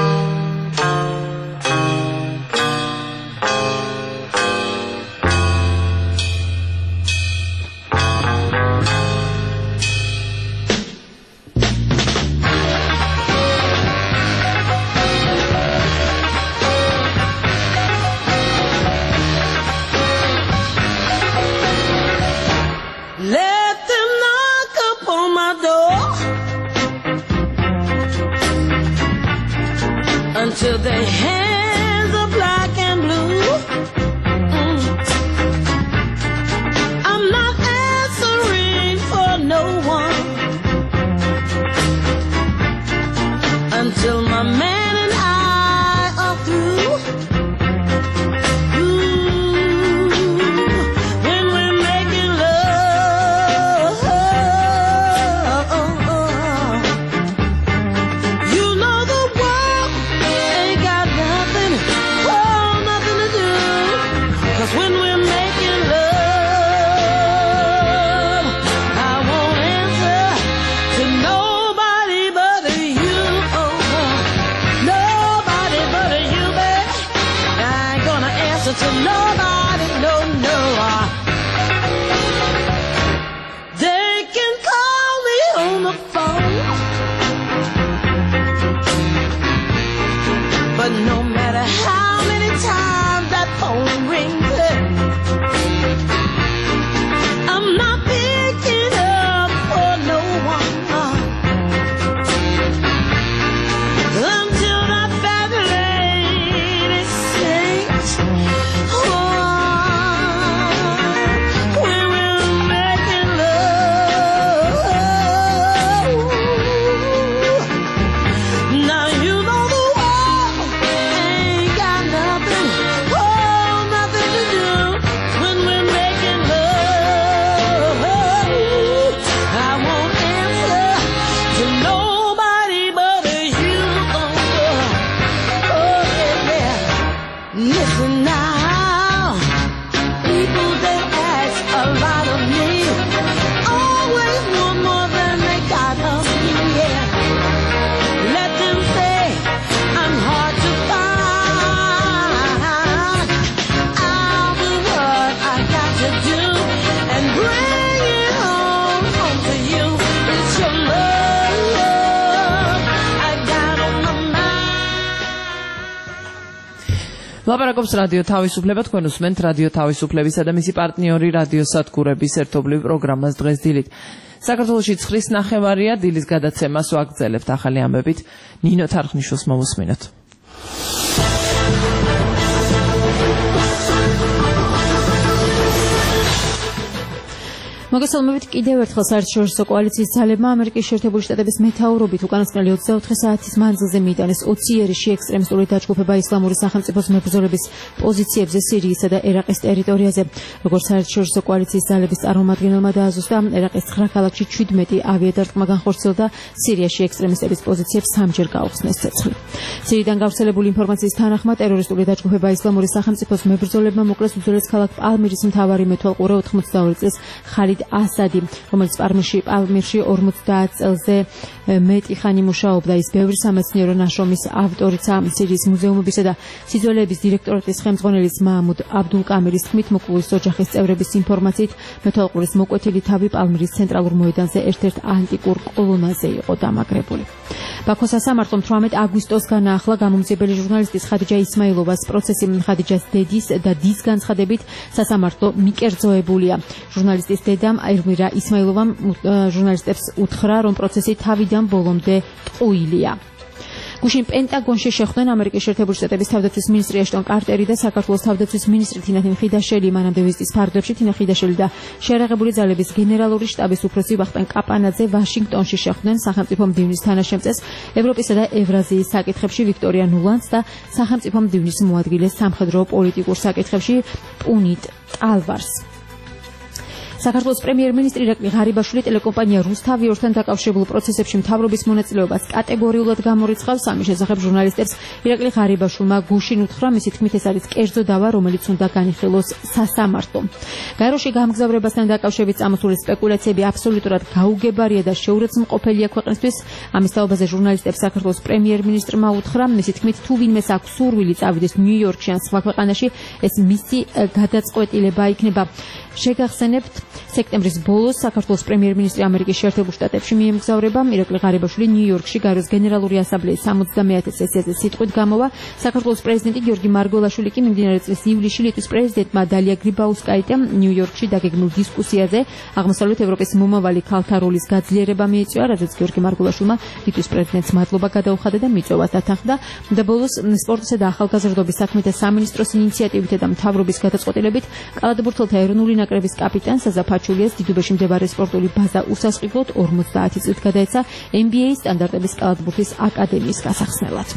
Until their hands are black and blue. Mm. I'm not answering for no one until my man and I are through. Ooh, when we're making love, you know the world ain't got nothing, oh, nothing to do. ლაპარაკობს რადიო თავისუფლება, თქვენ უსმენთ რადიო თავისუფლებისა და მისი პარტნიორი რადიო სადგურების ერთობლივ პროგრამას დღეს დილით. საქართველოში ცხრის ნახევარია, დილის გადაცემას ვაგრძელებთ ახალი ამბებით. ნინო თარხნიშვილს მოვუსმინოთ. მოგესალმებით კიდევ ერთხელ საერთაშორისო კოალიციის ძალებმა ამერიკის შეერთებული შტატების მეთაურობით უკანასკნელი ოცდაოთხი საათის მანძილზე მიიტანეს ოცი ერიში ექსტრემისტული დაჯგუფება ისლამური სახელმწიფოს მებრძოლების პოზიციებზე სირიისა და ერაყის ტერიტორიაზე. როგორც საერთაშორისო კოალიციის ძალების წარმომადგენელმა დააზუსტა, ერაყის ცხრა ქალაქში ჩვიდმეტი ავიადარტყმა განხორციელდა, სირიაში ექსტრემისტების პოზიციებს სამჯერ გაუხსნეს ცეცხლი. სირიიდან გავრცელებული ინფორმაციის თანახმად, ტერორისტული დაჯგუფება ისლამური სახელმწიფოს მებრძოლებმა მოკლეს უძველეს ქალაქ პალმირის მთავარი მეთვალყურე ოთხმოცდაორი წლის ხალიდ ასადი, რომელიც პალმირში პალმირში ორმოცდაათ წელზე მეტი ხანი მუშაობდა. ის ბევრი სამეცნიერო ნაშრომის ავტორიცა, სირიის მუზეუმებისა და სიძველეების დირექტორატის ხელმძღვანელის მაჰმუდ აბდულკამირის თქმით, მოკლულის ოჯახის წევრების ინფორმაციით, მეთვალყურის მოკვეთილი თავი პალმირის ცენტრალურ მოედანზე ერთ-ერთ ანტიკურ კოლონაზე იყო დამაგრებული. ბაქოს სასამართლომ თვრამეტ აგვისტოს განაახლა გამომძიებელი ჟურნალისტის ხადიჯა ისმაილოვას პროცესი. ხადიჯას დედის და დის განცხადებით სასამართლო მიკერძოებულია. ჟურნალისტის დედამ ელმირა ისმაილოვამ ჟურნალისტებს უთხრა, რომ პროცესი თავიდან ბოლომდე ტყუილია. გუშინ პენტაგონში შეხვდნენ ამერიკის შეერთებული შტატების თავდაცვის მინისტრი ეშტონ კარტერი და საქართველოს თავდაცვის მინისტრი თინათინ ხიდაშელი. მანამდე ვიზიტის ფარგლებში თინა ხიდაშელი და შეერაღებული ძალების გენერალური შტაბის უფროსი ვახტანგ კაპანაძე ვაშინგტონში შეხვდნენ სახელმწიფო მდივნის თანაშემწეს, ევროპისა და ევრაზიის საკითხებში ვიქტორია ნულანდს და სახელმწიფო მდივნის მოადგილეს სამხედრო პოლიტიკურ საკითხებში პუნიტ ტალვარს. საქართველოს პრემიერ-მინისტრი ირაკლი ღარიბაშვილი ტელეკომპანია რუსთავიორთან დაკავშირებულ პროცესებში მთავრობის მონაწილეობას კატეგორიულად გამორიცხავს. ამის შესახებ ჟურნალისტებს ირაკლი ღარიბაშვილმა გუშინ უთხრა, მისი თქმით ეს არის კერძო დავა, რომელიც უნდა განიხილოს სასამართლომ. გაეროში გამგზავრებასთან დაკავშირებით წამოსული სპეკულაციები აბსოლუტურად გაუგებარია და შეურაცხმყოფელია ქვეყნისთვის. ამის თაობაზე ჟურნალისტებს საქართველოს პრემიერ-მინისტრმა უთხრა, მისი თქმით, თუ ვინმეს აქვს სურვილი წავიდეს ნიუ-იორკში ან სხვა ქვეყანაში, ეს მისი გადაწყვეტილება იქნება. შეგახსენებთ, სექტემბრის ბოლოს საქართველოს პრემიერ-მინისტრი ამერიკის შეერთებულ შტატებში მიემგზავრება. ირაკლი ღარიბაშვილი ნიუ-იორკში გაეროს გენერალური ასამბლეის სამოცდამეათე სესიაზე სიტყვით გამოვა. საქართველოს პრეზიდენტი გიორგი მარგველაშვილი კი მიმდინარე წლის ივლისში ლიტვის პრეზიდენტმა დალია გრიბაუსკაიტემ ნიუ-იორკში დაგეგმილ დისკუსიაზე აღმოსავლეთ ევროპის მომავალი ქალთა როლის გაძლიერება მიეწვია, რაზეც გიორგი მარგველაშვილმა ლიტვის პრეზიდენტს მადლობა გადაუხადა და მიწვევას დათანხმდა. და ბოლოს სპორტისა და ახალგაზრდობის საქმეთა სამინისტროს ინიციატივითა და მთავრობის გადაწყვეტილებით კალათბურთელთა ეროვნული ნაკრების კაპიტანს ზაფაჩულიას დიდუბეში მდებარე სპორტული ბაზა უსასყიდლოდ ორმოცდაათი წლით გადაეცა ენ ბი ეის სტანდარტების კალათბურთის აკადემიის გასახსნელად.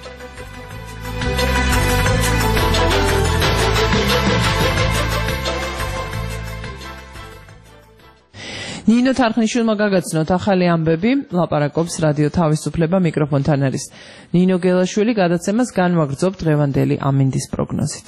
ნინო თარხნიშვილმა გაგაცნოთ ახალი ამბები, ლაპარაკობს რადიო თავისუფლება, მიკროფონთან არის ნინო გელაშვილი. გადაცემას განვაგრძობ დღევანდელი ამინდის პროგნოზით.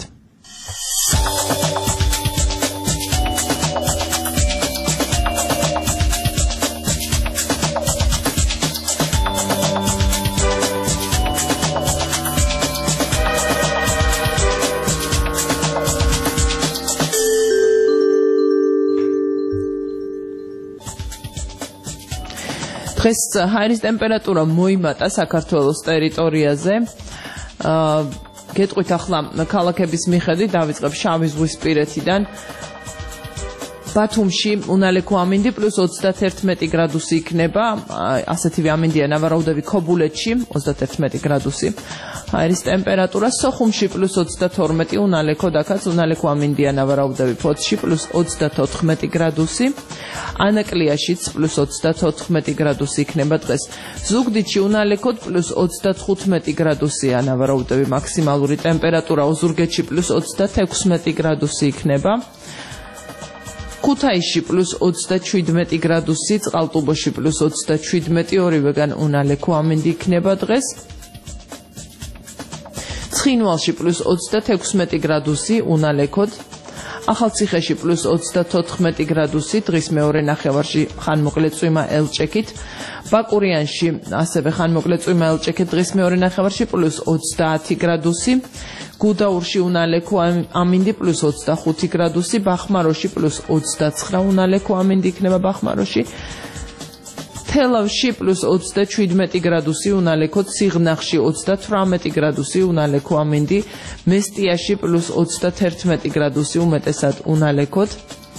დღეს ჰაერის ტემპერატურა მოიმატა საქართველოს ტერიტორიაზე. გეტყვით ახლა ქალაქების მიხედვით, დავიწყებ შავი ზღვისპირეთიდან. ბათუმში უნალექო ამინდი პლუს ოცდათერთმეტი გრადუსი იქნება, ასეთივე ამინდია ნავარაუდები ქობულეთში ოცდათერთმეტი გრადუსი. ჰაერის ტემპერატურა სოხუმში პლუს ოცდათორმეტი, უნალექო დაქაც უნალექო ამინდია ნავარაუდები ფოთში პლუს ოცდათოთხმეტი გრადუსი. ანაკლიაშიც პლუს ოცდათოთხმეტი გრადუსი იქნება დღეს. ზუგდიდში უნალექოდ პლუს ოცდათხუთმეტი გრადუსია ნავარაუდები მაქსიმალური ტემპერატურა, ოზურგეთში პლუს ოცდათექვსმეტი გრადუსი იქნება. ქუთაისში პლუს ოცდაჩვიდმეტი გრადუსი, წყალტუბოში პლუს ოცდაჩვიდმეტი, ორივეგან უნალექო ამინდი იქნება დღეს. ცხინვალში პლუს ოცდათექვსმეტი გრადუსი, უნალექოდ. ახალციხეში პლუს ოცდათოთხმეტი გრადუსი, დღის მეორე ნახევარში ხანმოკლე წვიმა ელჭექით. ბაკურიანში ასევე ხანმოკლე წვიმა ელჭექით, დღის მეორე ნახევარში პლუს ოცდაათი გრადუსი. გუდაურში უნალექო ამინდი პლუს ოცდახუთი გრადუსი, ბახმაროში პლუს ოცდაცხრა უნალექო ამინდი იქნება ბახმაროში. თელავში პლუს ოცდაშვიდმეტი გრადუსი უნალექოდ, სიღნაღში ოცდათვრამეტი გრადუსი უნალექო ამინდი, მესტიაში პლუს ოცდათერთმეტი გრადუსი უმეტესად უნალექოდ,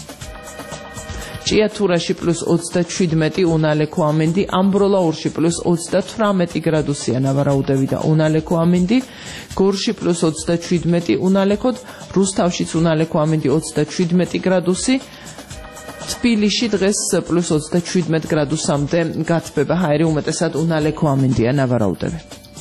ჭიათურაში პლუს ოცდაშვიდმეტი უნალექო ამინდი, ამბროლაურში პლუს ოცდათვრამეტი გრადუსია ნავარაუდები და უნალექო ამინდი, გორში პლუს ოცდაშვიდმეტი უნალექოდ, რუსთავშიც უნალექო ამინდი ოცდაშვიდმეტი გრადუსი, თბილისში დღეს პლუს ოცდაშვიდმეტი გრადუსამდე გათბება ჰაერი, უმეტესად უნალექო ამინდია ნავარაუდები.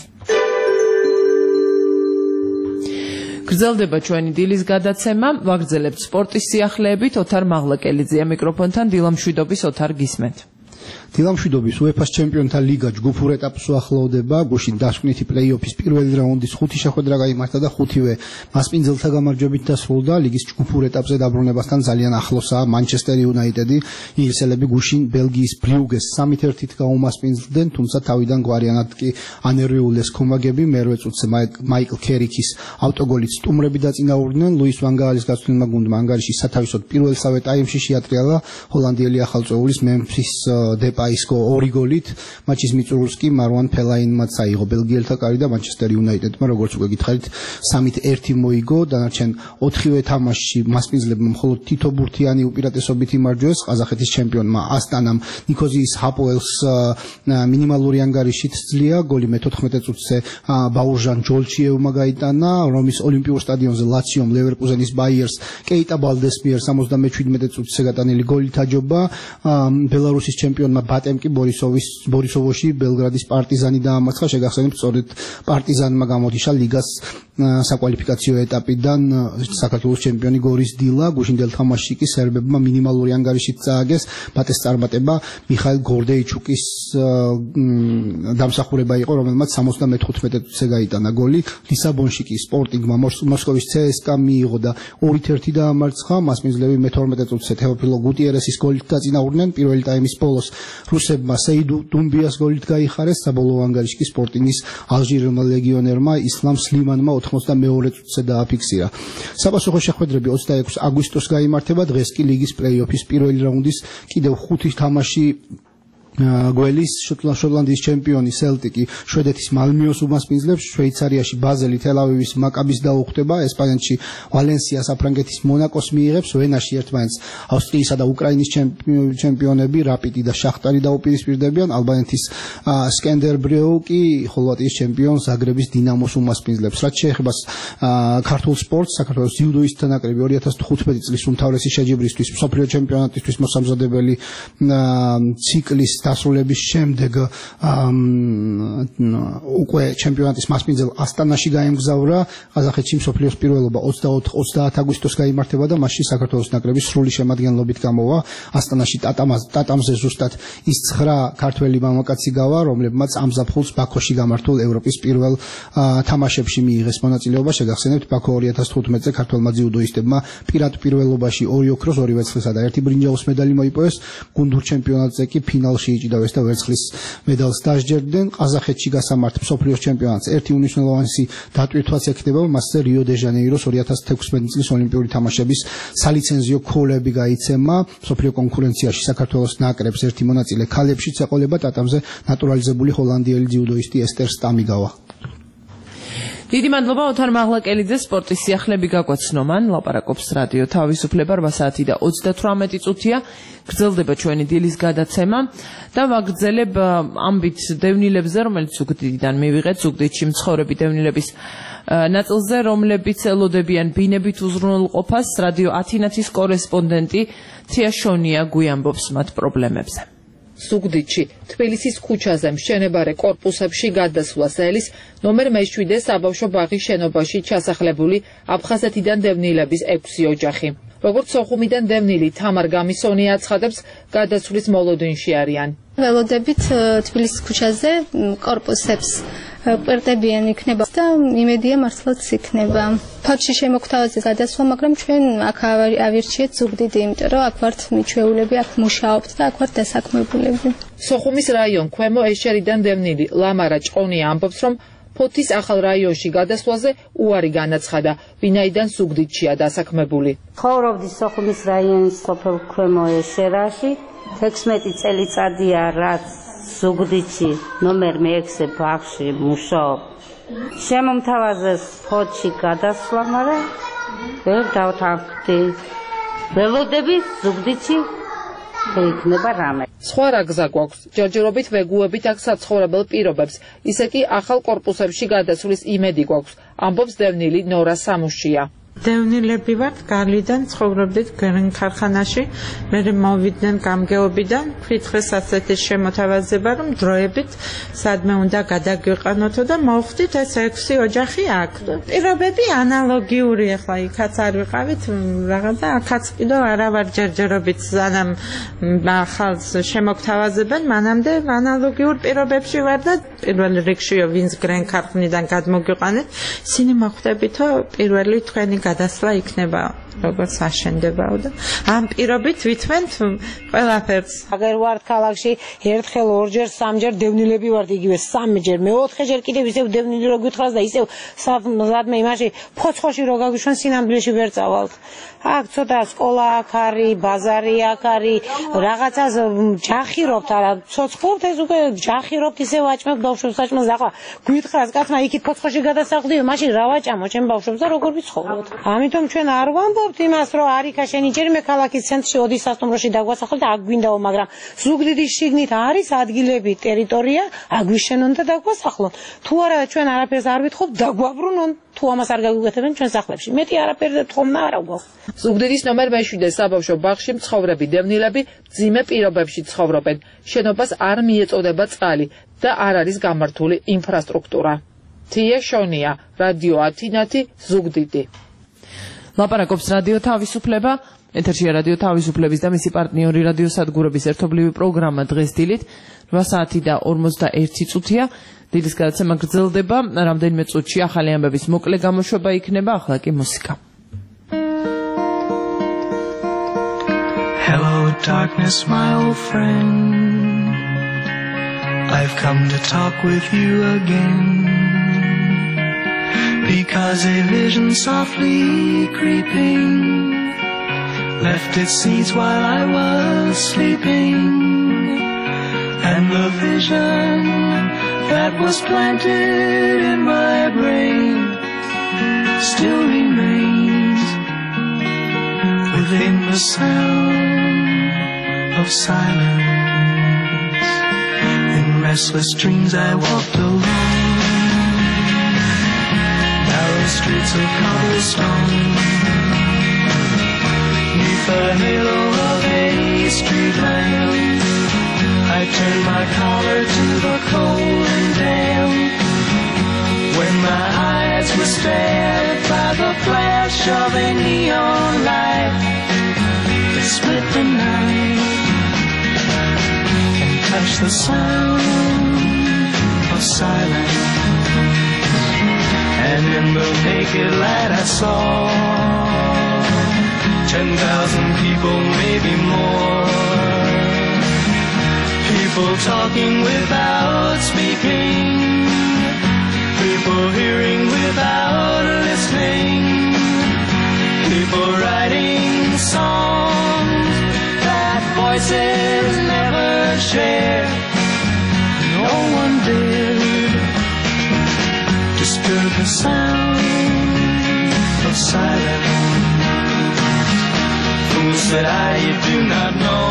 გრძელდება ჩვენი დილის გადაცემა, ვაგრძელებთ სპორტის სიახლეებით, ოთარ მაღლაკელიძეა მიკროფონთან, დილამშვიდობის ოთარ გისმენთ. დილამშვიდობის უეფა-ს ჩემპიონთა ლიგა ჯგუფურ ეტაპს უახლოვდება, გუშინ დასკვნითი პლეი-ოფის პირველი რაუნდის ხუთი შეხვედრა გაიმართა და ხუთივე მასპინძელთა გამარჯვებით დასრულდა. ლიგის ჯგუფურ ეტაპზე დაბრუნებასთან ძალიან ახლოსაა მანჩესტერ იუნაიტედი. ინგლისელები გუშინ ბელგიის ბრიუგეს სამით ერთით გაუმასპინძლდნენ, თუმცა თავიდან გვარიანად კი ანერვიულეს კომაგები მერვე წუთზე მაიკლ ქერიკის ავტოგოლით სტუმრები დაწინაურდნენ. ლუის ვან გაალის გაცვლილმა გუნდმა ანგარიში სათავისოდ პირველსავე ტაიმში შეატრიალა ჰოლანდიელი ახალწეულის მემფის დეპაისკო ორი გოლით, მატჩის მიწურულს კი მარვან ფელაინმაც აიღო ბელგიელთა კარი და მანჩესტერ იუნაიტედმა, როგორც უკვე გითხარით, სამით ერთი მოიგო. დანარჩენ ოთხივე თამაშში მასპინძლებმა მხოლოდ თითო ბურთიანი უპირატესობით იმარჯვეს. ყაზახეთის ჩემპიონმა ასტანამ ნიქოზიის ჰაპოელს მინიმალური ანგარიშით სძლია. გოლი მეთოთხმეტე წუთზე ბაურჟან ჯოლჩიევმა გაიტანა. რომის ოლიმპიურ სტადიონზე ლაციომ ლევერკუზენის ბაიერს კეიტა ბალდეს მიერ სამოცდამეშვიდმეტე წუთზე გატანილი გოლით აჯობა. ბელარუსის ჩემპიონმა ბატემკი ბორისოვის ბორისოვოში ბელგრადის პარტიზანი დაამარცხა. შეგახსენებთ, სწორედ პარტიზანმა გამოდიშა ლიგას საკვალიფიკაციო ეტაპიდან საქართველოს ჩემპიონი გორის დილა. გუშინდელ თამაშში კი სერბებმა მინიმალური ანგარიშით წააგეს. ბატეს წარმატება მიხაილ გორდეიჩუკის დამსახურება იყო, რომელმაც სამოცდამეთხუთმეტე წუთზე გაიტანა გოლი. ლისაბონში კი სპორტინგმა მოსკოვის ცსკა მიიღო და ორით ერთი დაამარცხა. მასპინძლები მეთორმეტე წუთზე თეოფილო გუტიერესის გოლით დაწინაურდნენ. პირველი ტაიმის ბოლოს რუსებმა სეიდუ დუმბიას გოლით გაიხარეს. საბოლოო ანგარიში კი სპორტინგის ალჟირელმა ლეგიონერმა ისლამ სლიმანმა ოთხმოცდამეორე წუთზე დააფიქსირა. საპასუხო შეხვედრები ოცდაექვსი აგვისტოს გაიმართება. დღეს კი ლიგის პლეი-ოფის პირველი რაუნდის კიდევ ხუთი თამაში გველის შოტლანდიის ჩემპიონი სელტიკი შვედეთის მალმიოს უმასპინძლებს. შვეიცარიაში ბაზელი თელ-ავივის მაკაბის დაუხვდება. ესპანეთში ვალენსია საფრანგეთის მონაკოს მიიღებს. ვენაში ერთმანეთს ავსტრიისა და უკრაინის ჩემპიონები რაპიდი და შახტარი დაუპირისპირდებიან. ალბანეთის სკენდერბრიუ კი ხორვატიის ჩემპიონ ზაგრების დინამოს უმასპინძლებს. რაც შეეხება ქართულ სპორტს, საქართველოს ძიუდოისტთა ნაკრები ორი ათას თხუთმეტი წლის უმთავრესი შეჯიბრისთვის მსოფლიო ჩემპიონატისთვის მოსამზადებელი ციკლის დასრულების შემდეგ უკვე ჩემპიონატის მასპინძელ ასტანაში გაემგზავრა. ყაზახეთში მსოფლიოს პირველობა ოცდაოთხ ოცდაათ აგვისტოს გაიმართება და მასში საქართველოს ნაკრების სრული შემადგენლობით გამოვა. ასტანაში ტატამზე ზუსტად ის ცხრა ქართველი მამაკაცი გავა, რომლებმაც ამ ზაფხულს ბაქოში გამართულ ევროპის პირველ თამაშებში მიიღეს მონაწილეობა. შეგახსენებთ, ბაქო ორი ათას თხუთმეტზე ქართველმა ძიუდოისტებმა პირად პირველობაში ორი ოქროს, ორი ვერცხლისა და ერთი ბრინჯაოს მედალი მოიპოვეს. გუნდურ ჩემპიონატზე კი ფინალში იჭიდავეს და ვერცხლის მედალს დასჯერდნენ. ყაზახეთში გასამართ მსოფლიოს ჩემპიონატს ერთი უნიშნელოვანესი დატვირთვაც ექნება, მასზე რიო დე ჟანეიროს ორი ათას თექვსმეტი წლის ოლიმპიური თამაშების სალიცენზიო ქოლები გაიცემა. მსოფლიო კონკურენციაში საქართველოს ნაკრებს ერთი მონაწილე ქალებშიც ეყოლება. ტატამზე ნატურალიზებული ჰოლანდიელი ძიუდოისტი ესტერ სტამი გავა. დიდი მადლობა ოთარ მაღლაკელიძეს. სპორტის სიახლეები გაგვაცნო მან. ლაპარაკობს რადიო თავისუფლება. რვა საათი და ოცდათვრამეტი წუთია. გრძელდება ჩვენი დილის გადაცემა და ვაგრძელებ ამბით დევნილებზე, რომელიც ზუგდიდიდან მივიღეთ. ზუგდიდში მცხოვრები დევნილების ნაწილზე, რომლებიც ელოდებიან ბინებით უზრუნველყოფას. რადიო ათინათის კორესპონდენტი თია შონია გვიამბობს მათ პრობლემებზე. ზუგდიდში, თბილისის ქუჩაზე მშენებარე კორპუსებში გადასვლას ელის ნომერ მეშვიდე საბავშვო ბაღის შენობაში ჩასახლებული აფხაზეთიდან დევნილების ექვსი ოჯახი. როგორც სოხუმიდან დევნილი თამარ გამისონი აცხადებს, გადასვლის მოლოდინში არიან. ველოდებით თბილისის ქუჩაზე კორპუსებს კვირტებიან იქნება და იმედია მართლაც იქნება. ფაქტში შემოგთავაზეს გადასვლა, მაგრამ ჩვენ აქ ავირჩიეთ ზუგდიდი, იმიტომ რომ აქ ვართ მიჩვეულები, აქ მუშაობთ და აქ ვართ დასაქმებულები. სოხუმის რაიონ ქვემო ეშერიდან დევნილი ლამარა ჭყონია ამბობს, რომ ფოთის ახალ რაიონში გადასვლაზე უარი განაცხადა, ვინაიდან ზუგდიდშია დასაქმებული. ცხოვრობდი სოხუმის რაიონის სოფელ ქვემო ეშერაში. თექვსმეტი წელიწადია რაც ზუგდიდში ნომერ მეექვსე ბაღში მუშაობ. შემომთავაზეს ფოთში გადასვლა, მაგრამ ვერ დავთანხმდი. ველოდები ზუგდიდში იქნება რამე. სხვა რა გზა გვაქვს? ჯერჯერობით ვეგუებით აქ საცხოვრებელ პირობებს, ისე კი ახალ კორპუსებში გადასვლის იმედი გვაქვს, ამბობს დევნილი ნორა სამუშია. დევნილები ვართ გალიდან, ცხოვრობდით გრენ ქარხანაში, მე მოვიდნენ გამგეობიდან, ფრთხეს ასეთი შემოთავაზება, რომ დროებით სადმე უნდა გადაგვიყანოთო და მოვხდით ეს ექვსი ოჯახი აქ. პირობები ანალოგიური, ახლა იქაც არ ვიყავით, რაღაცა აქაც კიდევ არა ვარ ჯერჯერობით სანამ ახალს შემოგთავაზებენ, მანამდე ანალოგიურ პირობებში ვარ და პირველ რიგშიო ვინც გრენ ქარხნიდან გადმოგვიყანეთ, ისინი მოხვდებითო პირველი თქვენი გადასვლა იქნება როგორც აშენდებაო და ამ პირობით ვითვენთ ყველაფერს. აგერ ვართ ქალაქში ერთხელ ორჯერ სამჯერ დევნილები ვართ იგივე სამჯერ მეოთხეჯერ კიდევ ისევ დევნილი რო გითხრას და ისევ სადმე იმაში ფოცხოში რო გაგვიშვენ სინამდვილეში ვერ წავალთ. აქ ცოტა სკოლა აქ არის, ბაზარი აქ არის, რაღაცას ჯახირობთ არა ცოცხლობთ ეს უკვე ჯახირობთ ისევ აჭმევთ ბავშვებს აჭმევთ ახლა გითხრას კაცმა იქით ფოცხოში გადასახვდივ მაშინ რა ვაჭამო ჩემ ბავშვებს და როგორ ვიცხოვროთ. ამიტომ ჩვენ არ ვამბობთ იმას რომ არიქა შენი ჯერ მე ქალაქის ცენტრში ოდი სასტუმროში დაგვასახლოთ და აქ გვინდაო მაგრამ ზუგდიდის შიგნით არის ადგილები ტერიტორია აქ ვიშენონ და დაგვასახლონ. თუ არა ჩვენ არაფერს არ ვითხოვთ დაგვაბრუნონ თუ ამას არ გაგვიკეთებენ ჩვენ სახლებში. მეტი არაფერზე თხოვნა არა გვაქვს. ზუგდიდის ნომერ მეშვიდე საბავშვო ბაღში მცხოვრები დევნილები ძიმე პირობებში ცხოვრობენ. შენობას არ მიეწოდება წყალი და არ არის გამართული ინფრასტრუქტურა. თია შონია, რადიო ათინათი, ზუგდიდი. ლაპარაკობს რადიო თავისუფლება, ეთერშია რადიო თავისუფლების და მისი პარტნიორი რადიო სადგურების ერთობლივი პროგრამა დღეს დილით რვა საათი და ორმოცდაერთი წუთია. დილის გადაცემა გრძელდება, რამდენიმე წუთში ახალი ამბების მოკლე გამოშვება იქნება, ახლა კი მუსიკა. Hello darkness my old friend, I've come to talk with you again, because a vision softly creeping left its seeds while I was sleeping, and the vision that was planted in my brain still remains within the sound of silence. In restless dreams I walked alone, narrow streets of cobblestone, neath the halo of a street lamp. I turned my collar to the cold and damp, when my eyes were stared by the flash of a neon light that split the night and touched the sound of silence. And in the naked light I saw ten thousand people, maybe more, people talking without speaking, people hearing without listening, people writing songs that voices never share. No one dared disturb the sound of silence. Who said I, you do not know,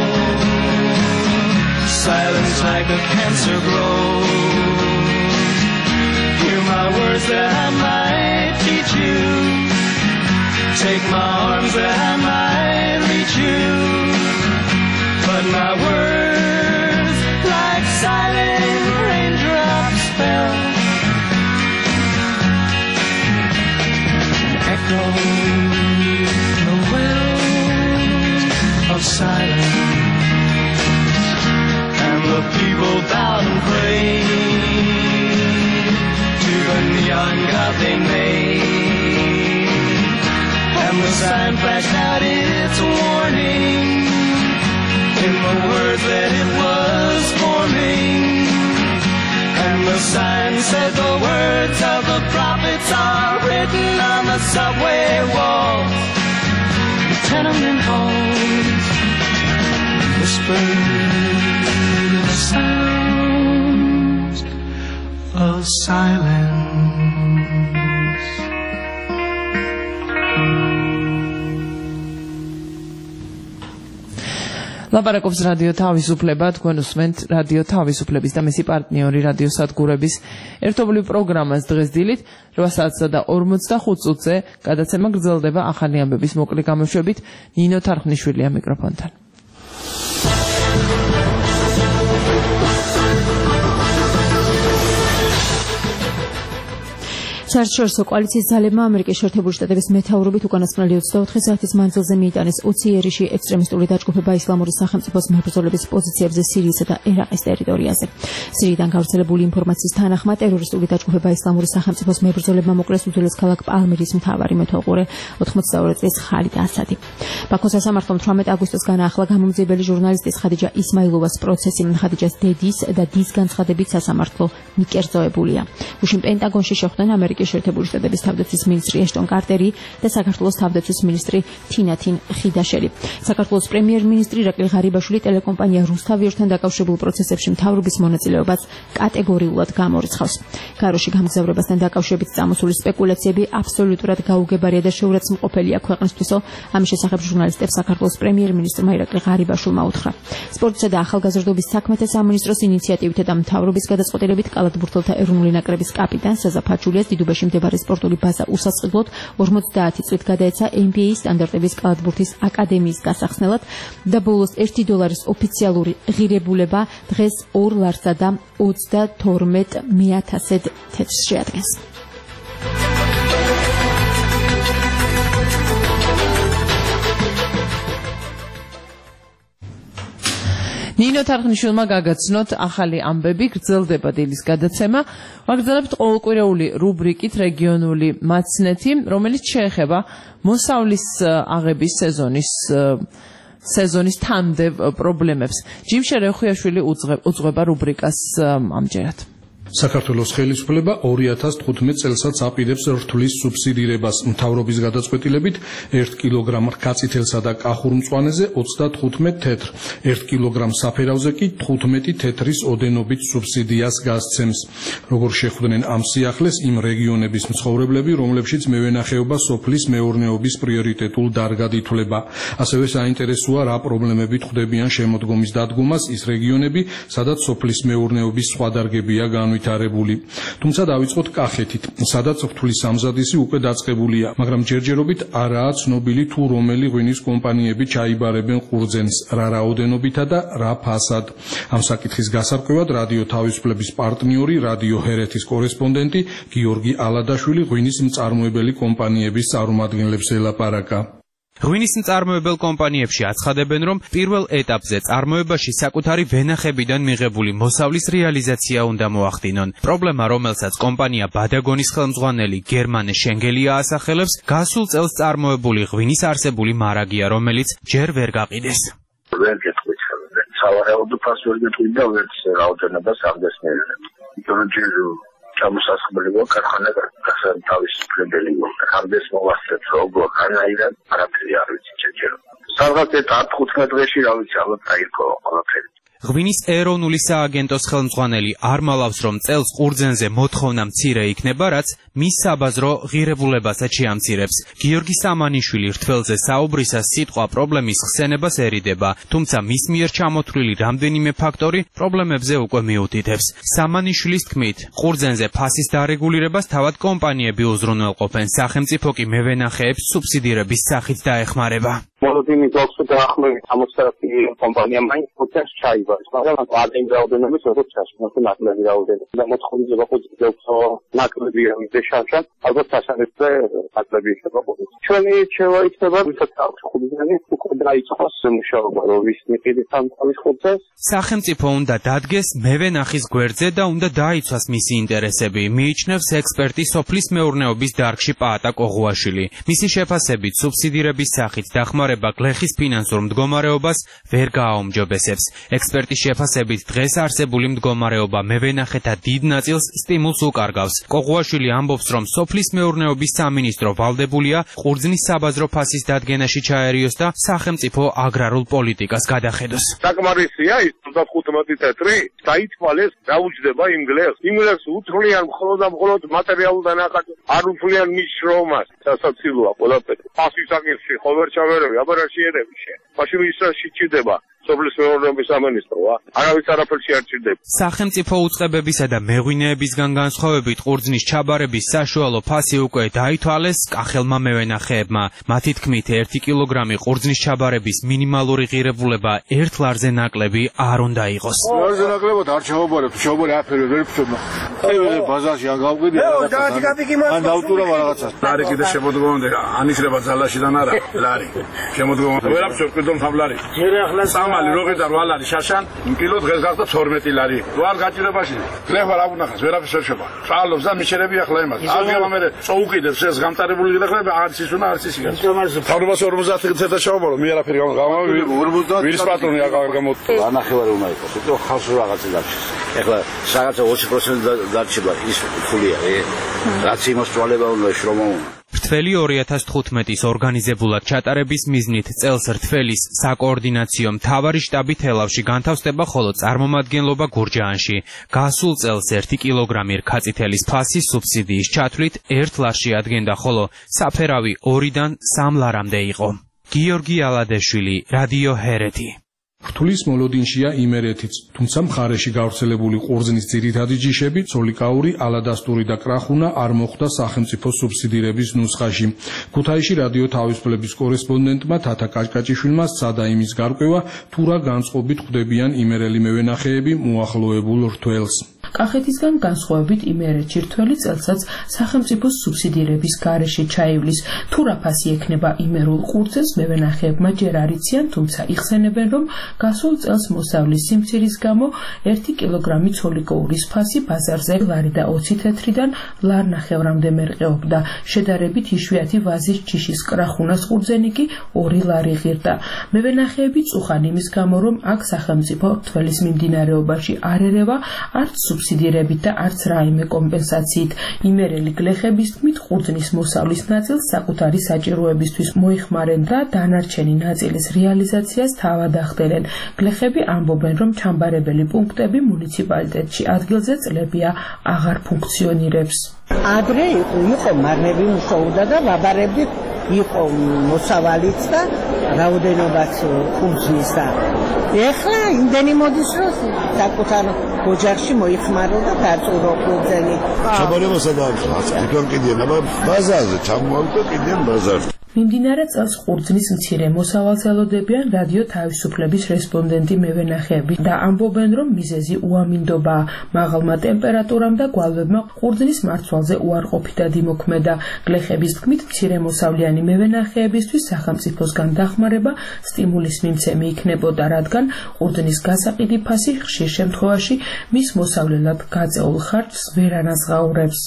silence like a cancer grows. Hear my words that I might teach you, take my arms that I might reach you, but my words like silent raindrops fell, echoed the wells of silence. The people bowed and prayed to the neon god they made, and the sign flashed out its warning in the words that it was forming, and the sign said the words of the prophets are written on the subway walls, the tenement halls, whisper the sounds of silence. ლაპარაკობს რადიო თავისუფლება, თქვენ უსმენთ რადიო თავისუფლების და მისი პარტნიორი რადიო სადგურების ერთობლივ პროგრამას დღეს დილით რვა საათსა და ორმოცდახუთ წუთზე გადაცემა გრძელდება ახალი ამბების მოკლე გამოშვებით. ნინო თარხნიშვილია მიკროფონთან. საერთაშორისო კოალიციის ძალებმა ამერიკის შეერთებული შტატების მეთაურობით უკანასკნელი ოცდაოთხი საათის მანძილზე მიიტანეს ოცი იერიში ექსტრემისტული დაჯგუფება ისლამური სახელმწიფოს მებრძოლების პოზიციებზე სირიისა და ერაყის ტერიტორიაზე. სირიიდან გავრცელებული ინფორმაციის თანახმად ტერორისტული დაჯგუფება ისლამური სახელმწიფოს მებრძოლებმა მოკლეს უძველეს ქალაქ პალმირის მთავარი მეთვალყურე ოცდაორი წლის ხალიდ ასადი. ბაქოს სასამართლომ თვრამეტ აგვისტოს განაახლა გამომძიებელი ჟურნალისტის ხადიჯა ისმაილოვას პროცესი. ხადიჯას დედის და დის განცხადებით სასამართლო მიკერძოებულია. გუშინ პენტაგონში შეხვდნენ ამერიკის შეერთებული შტატების თავდაცვის მინისტრი ეშტონ კარტერი და საქართველოს თავდაცვის მინისტრი თინათინ ხიდაშელი. საქართველოს პრემიერ-მინისტრი ირაკლი ღარიბაშვილი ტელეკომპანია რუსთავიორთან დაკავშირებულ პროცესებში მთავრობის მონაწილეობას კატეგორიულად გამორიცხავს. გაროში გამგზავრებასთან დაკავშირებით წამოსული სპეკულაციები აბსოლუტურად გაუგებარია და შეურაცხმყოფელია ქვეყნისთვისო. ამის შესახებ ჟურნალისტებს საქართველოს პრემიერ-მინისტრმა ირაკლი ღარიბაშვილმა უთხრა. სპორტისა და ახალგაზრდობის საქმეთა სამინისტროს ინიციატივითა და მთავრობის გადაწყვეტილებით კალათბურთელთა ეროვნული ნაკრების კაპიტანს საზა ფაჩულიას დიდუბეში მდებარე სპორტული ბაზა უსასყიდლოდ ორმოცდაათი წლით გადაეცა ენ ბი ეის სტანდარტების კალათბურთის აკადემიის გასახსნელად და ბოლოს ერთი დოლარის ოფიციალური ღირებულება დღეს ორ ლარსა და ოცდათორმეტ მეათასად თეთრს შეადგენს. ნინო თარხნიშვილმა გაგაცნოთ ახალი ამბები, გრძელდება დილის გადაცემა. ვაგრძელებთ ყოველკვირეული რუბრიკით რეგიონული მაცნეთი, რომელიც შეეხება მოსავლის აღების სეზონის სეზონის თანმდევ პრობლემებს. ჯიმშე რეხუიაშვილი უძღვება რუბრიკას ამჯერად. საქართველოს ხელისუფლება ორი ათას თხუთმეტ წელსაც აპირებს რთulis სუბსიდირებას. მთავრობის გადაწყვეტილებით ერთ კილოგრამ რქაწითელსა და კახურ მწვანეზე ოცდათხუთმეტ თეთრ, ერთ კილოგრამ საფერავზე კი თხუთმეტი თეთრის ოდენობით სუბსიდიას გასცემს. როგორ შეხვდნენ ამ სიახლეს იმ რეგიონების მცხოვრებლები, რომლებშიც მევენახეობა სოფლის მეურნეობის პრიორიტეტულ დარგად ითვლება. ასევე საინტერესოა, რა პრობლემებით ხვდებიან შემოდგომის დადგომას ის რეგიონები, სადაც სოფლის მეურნეობის სხვა დარგებია განვითარებული. თუმცა დავიწყოთ კახეთით, სადაც რთulis სამზადისი უკვე დაწყებულია, მაგრამ ჯერჯერობით არაა ცნობილი თუ რომელი ღვინის კომპანიები ჩაიბარებენ ყურძენს, რა რაოდენობითა და რა ფასად. ამ საკითხის გასარკვევად რადიო თავისუფლების პარტნიორი, რადიო ჰერეთის კორესპონდენტი გიორგი ალადაშვილი ღვინის მწარმოებელი კომპანიების წარმომადგენლებს ელაპარაკა. ღვინის მწარმოებელ კომპანიებში აცხადებენ, რომ პირველ ეტაპზე წარმოებაში საკუთარი ვენახებიდან მიღებული მოსავლის რეალიზაცია უნდა მოახდინონ. პრობლემა, რომელსაც კომპანია ბადაგონის ხელმძღვანელი გერმანე შენგელია ასახელებს, გასულ წელს წარმოებული ღვინის არსებული მარაგია, რომელიც ჯერ ვერ გაყიდეს. ვერ გეტყვით, სავარაუდო ფასს ვერ გეტყვით და ვერც რაოდენობას არ გესმერებ. იმიტომ რომ ჩამოსასხმელია ქარხანა გასათავისუფლებელი იყო. ხარდეს მოვასწრეთ როგორ ანაირად არაფერი არ ვიცი ჯერჯერობით. სადღაც ათთხუთმეტ დღეში რა ვიცი ალბათ აირკო ყველაფერი. ღვინის ეროვნული სააგენტოს ხელმძღვანელი არ მალავს, რომ წელს ყურძენზე მოთხოვნა მცირე იქნება, რაც მის საბაზრო ღირებულებასაც შეამცირებს. გიორგი სამანიშვილი რთველზე საუბრისას სიტყვა პრობლემის ხსენებას ერიდება, თუმცა მის მიერ ჩამოთვლილი რამდენიმე ფაქტორი პრობლემებზე უკვე მიუთითებს. სამანიშვილის თქმით, ყურძენზე ფასის დარეგულირებას თავად კომპანიები უზრუნველყოფენ, სახელმწიფო კი მევენახეებს სუბსიდირების სახით დაეხმარება. მოლოდინის ოქს დაახმარებით სამოცდაათი კომპანია მაინც პროცესს ჩაიბარეს, მაგრამ აკადემიის რაოდენობის როგორც ჩაშმოთი ნაკლები რაოდენობა და მოთხოვნა ყურძენზე უფრო ნაკლები ამის შანსად ალბათ სასანეთზე ნაკლები იქნება. ჩვენი რჩევა იქნება, ვისაც აქვს ყურძენი, უკვე დაიწყოს მუშაობა, რომ ვის მიყიდით ამ თავის ყურძენს. სახელმწიფო უნდა დადგეს მევენახის გვერდზე და უნდა დაიცვას მისი ინტერესები, მიიჩნევს ექსპერტი სოფლის მეურნეობის დარგში პაატა კოღუაშვილი. მისი შეფასებით სუბსიდირების სახით დახმარება განვითარება გლეხის ფინანსურ მდგომარეობას ვერ გააუმჯობესებს. ექსპერტის შეფასებით დღეს არსებული მდგომარეობა მევენახეთა დიდ ნაწილს სტიმულს უკარგავს. კოღუაშვილი ამბობს, რომ სოფლის მეურნეობის სამინისტრო ვალდებულია ყურძნის საბაზრო ფასის დადგენაში ჩაერიოს და სახელმწიფო აგრარულ პოლიტიკას გადახედოს. საკმარისია ის ოცდახუთმეტი თეთრი დაითვალეს რა უჯდება იმ გლეხს. იმ გლეხს უთვლიან მხოლოდ და მხოლოდ მატერიალურ დანახატს, არ უთვლიან მის შრომას. სასაცილოა ყველაფერი. ფასის საკითხი ხო ვერ ჩავერევი, აბა რა შეერევი შენ. მაშინ ის რა შეჭირდება? სოფლის მეურნეობის სამინისტროა, არავის არაფერში არ ჭირდება. სახელმწიფო უწყებებისა და მეღვინეებისგან განსხვავებით ყურძნის ჩაბარების საშუალო ფასი უკვე დაითვალეს კახელმა მევენახეებმა. მათი თქმით, ერთი კილოგრამი ყურძნის ჩაბარების მინიმალური ღირებულება ერთ ლარზე ნაკლები არ უნდა იყოს. ლარზე ნაკლებად არ ჩავაბარებ, ჩავაბარე აფერი ვერ ფცოდნა. აი ბაზარში ან გავყიდი რაღაცა. ან დავტურავ რაღაცას. ლარი კიდე შემოდგომამდე ანიშნება ძალაშიდან არა, ლარი. შემოდგომამდე ვერ აფშორ კიდომ ხაბლარი. ჯერ ახლა მალი როგედა რვა ლარი შაშან კილო დღეს გახდა თორმეტი ლარი როარ გაჭირებაში გლეხა რა უნახეს ვერაფერს ვერ შევა წალობს და მიჩერები ახლა იმას აგება მე წოუკიდებს ეს გამტარებული გლეხები არც ის უნდა არც ის იგას თავრობას ორმოცდაათი წელიწად ჩავაბარო მე არაფერი გამოვი ორმოცდაათი ვირის პატრონი აღარ გამოდი ანახევარი უნდა იყოს იმიტომ ხალხს რაღაცა დარჩეს ახლა რაღაცა ოცი პროცენტი დარჩება ის ფულია რაც იმას წვალება უნდა შრომა უნდა რთველი ორი ათას თხუთმეტის ორგანიზებულად ჩატარების მიზნით წელს რთველის საკოორდინაციო მთავარი შტაბი თელავში განთავსდება, ხოლო წარმომადგენლობა გურჯაანში. გასულ წელს ერთი კილოგრამი რქაწითელის ფასი სუბსიდიის ჩათვლით ერთ ლარში ადგენდა, ხოლო საფერავი ორიდან სამ ლარამდე იყო. გიორგი ალადეშვილი, რადიო ჰერეთი. რთulis მოლოდინშია იმერეთიც, თუმცა მხარეში გავრცელებული ყურძნის ძირითადი ჯიშები, ცოლიკაური, ალადასტური და კრახუნა არ მოხვდა სახელმწიფო სუბსიდირების ნუსხაში. ქუთაისში რადიო თავისუფლების კორესპონდენტმა თათა კაჭკაჭიშვილმა სცადა იმის გარკვევა, თუ რა განწყობით ხვდებიან იმერელი მევენახეები მოახლოებულ რთველს. კახეთისგან განსხვავებით იმერეთში რთველი წელსაც სახელმწიფო სუბსიდირების გარეშე ჩაივლის. თუ რა ფასი ექნება იმერულ ყურძენს მევენახეებმა ჯერ არ იციან, თუმცა იხსენებენ, რომ გასულ წელს მოსავლის სიმცირის გამო ერთი კილოგრამი ცოლიკოურის ფასი ბაზარზე ლარი და ოცი თეთრიდან ლარ ნახევრამდე მერყეობდა. შედარებით იშვიათი ვაზის ჯიშის კრახუნას ყურძენი კი ორი ლარი ღირდა. მევენახეები წუხან იმის გამო, რომ აქ სახელმწიფო რთველის მიმდინარეობაში არ ერევა არც სუბსიდირებით და არც რაიმე კომპენსაციით. იმერელი გლეხების თქმით, ყურძნის მოსავლის ნაწილს საკუთარი საჭიროებისთვის მოიხმარენ და დანარჩენი ნაწილის რეალიზაციას თავად ახდენენ. გლეხები ამბობენ, რომ ჩამბარებელი პუნქტები მუნიციპალიტეტში ადგილზე წლებია აღარ ფუნქციონირებს. ადრე იყო მარნები მუშაობდა და ვაბარები იყო მოსავალიც და რაოდენობაც ყურძნის და ეხლა იმდენი მოდის რომ საკუთარ ოჯახში მოიხმარო და დაწურო ყურძენი. ჩაბარებასა და თვითონ კიდიან, აბა ბაზარზე ჩამოვიდა კიდიან ბაზარში. მიმდინარე წელს ყურძნის მცირე მოსავალს ელოდებიან რადიო თავისუფლების რესპონდენტი მევენახეები და ამბობენ, რომ მიზეზი უამინდობაა. მაღალმა ტემპერატურამ და გვალვებმა ყურძნის მარცვალზე უარყოფითად იმოქმედა. გლეხების თქმით, მცირე მოსავლიანი მევენახეებისთვის სახელმწიფოსგან დახმარება სტიმულის მიმცემი იქნებოდა, რადგან ყურძნის გასაყიდი ფასი ხშირ შემთხვევაში მის მოსავლელად გაწეულ ხარჯს ვერ ანაზღაურებს.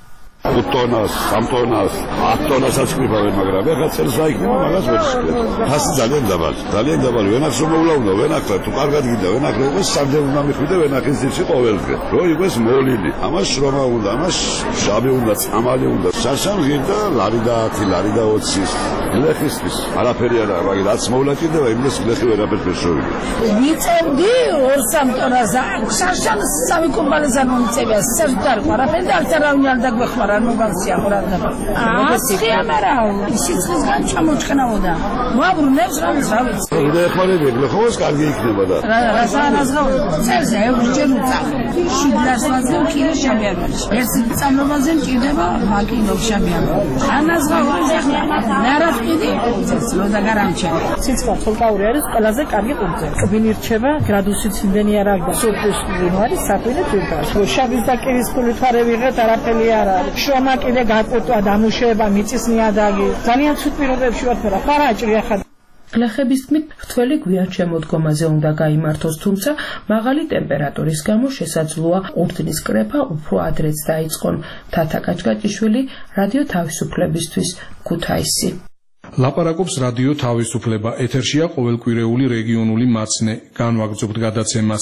ხუთ ტონას, სამ ტონას, ათ ტონასაც ყიდავენ, მაგრამ ეხლა წელს რა იქნება, მაგას ვერ იცოდნენ. ფასი ძალიან დაბალი, ძალიან დაბალი. ვენახს რომ მოვლა უნდა, ვენახლა თუ კარგად გინდა, ვენახლა იყოს სამდენ უნდა მიხვიდე ვენახის ძირში ყოველდღე. რო იყოს მოლილი, ამას შრომა უნდა, ამას შაბი უნდა, წამალი უნდა. შაშან ღირდა ლარი და ათი, ლარი და ოცი. გლეხისთვის არაფერი არა, მაგრამ რაც მოვლა კიდევა, იმას გლეხი ვერაფერს ვერ შევიდა. მიწევდი ორ სამ ტონას, შაშან სამი კუმბალეს არ მომიწევია, სერტარ ყარაფერი და არც არავინ არ დაგვეხმარა. მოგავსია ყურადღება. ასხია მარა სიცხესგან ჩამოჭკნაოდა. ვაბრუნებს რამის რა ვიცი. უნდა ეხმარები გლეხოს კარგი იქნება და. რა რა სანაზღაო. წელზე ექვსჯერ უწავ. შვიდლასლაზე კილო შაბიამერში. ერთი წამლობაზე მჭირდება ორი კილო შაბიამერი. ანაზღაო ახლა ნარად ყიდი რო და გარამჩა. სიცხვა ცოლკაური არის ყველაზე კარგი ყურძენი. კბილი რჩება, გრადუსიც იმდენი არ აქვს. სოფლის ვინარი საფინე თვითონ. შაბის და კირის ფული თვარე ვიღეთ არაფერი არ არის. შრომა კიდე გაკურტვა დამუშავება მიწის ნიადაგი ძალიან ცუდ პირობებში ვართ რა ფარაჭრი ახლა გლეხების თქმით, რთველი გვიან შემოდგომაზე უნდა გაიმართოს, თუმცა მაღალი ტემპერატურის გამო შესაძლოა ყურძნის კრეფა უფრო ადრეც დაიწყონ. თათა კაჭკაჭიშვილი, რადიო თავისუფლებისთვის, ქუთაისი. ლაპარაკობს რადიო თავისუფლება. ეთერშია ყოველკვირეული რეგიონული მაცნე. განვაგრძობთ გადაცემას.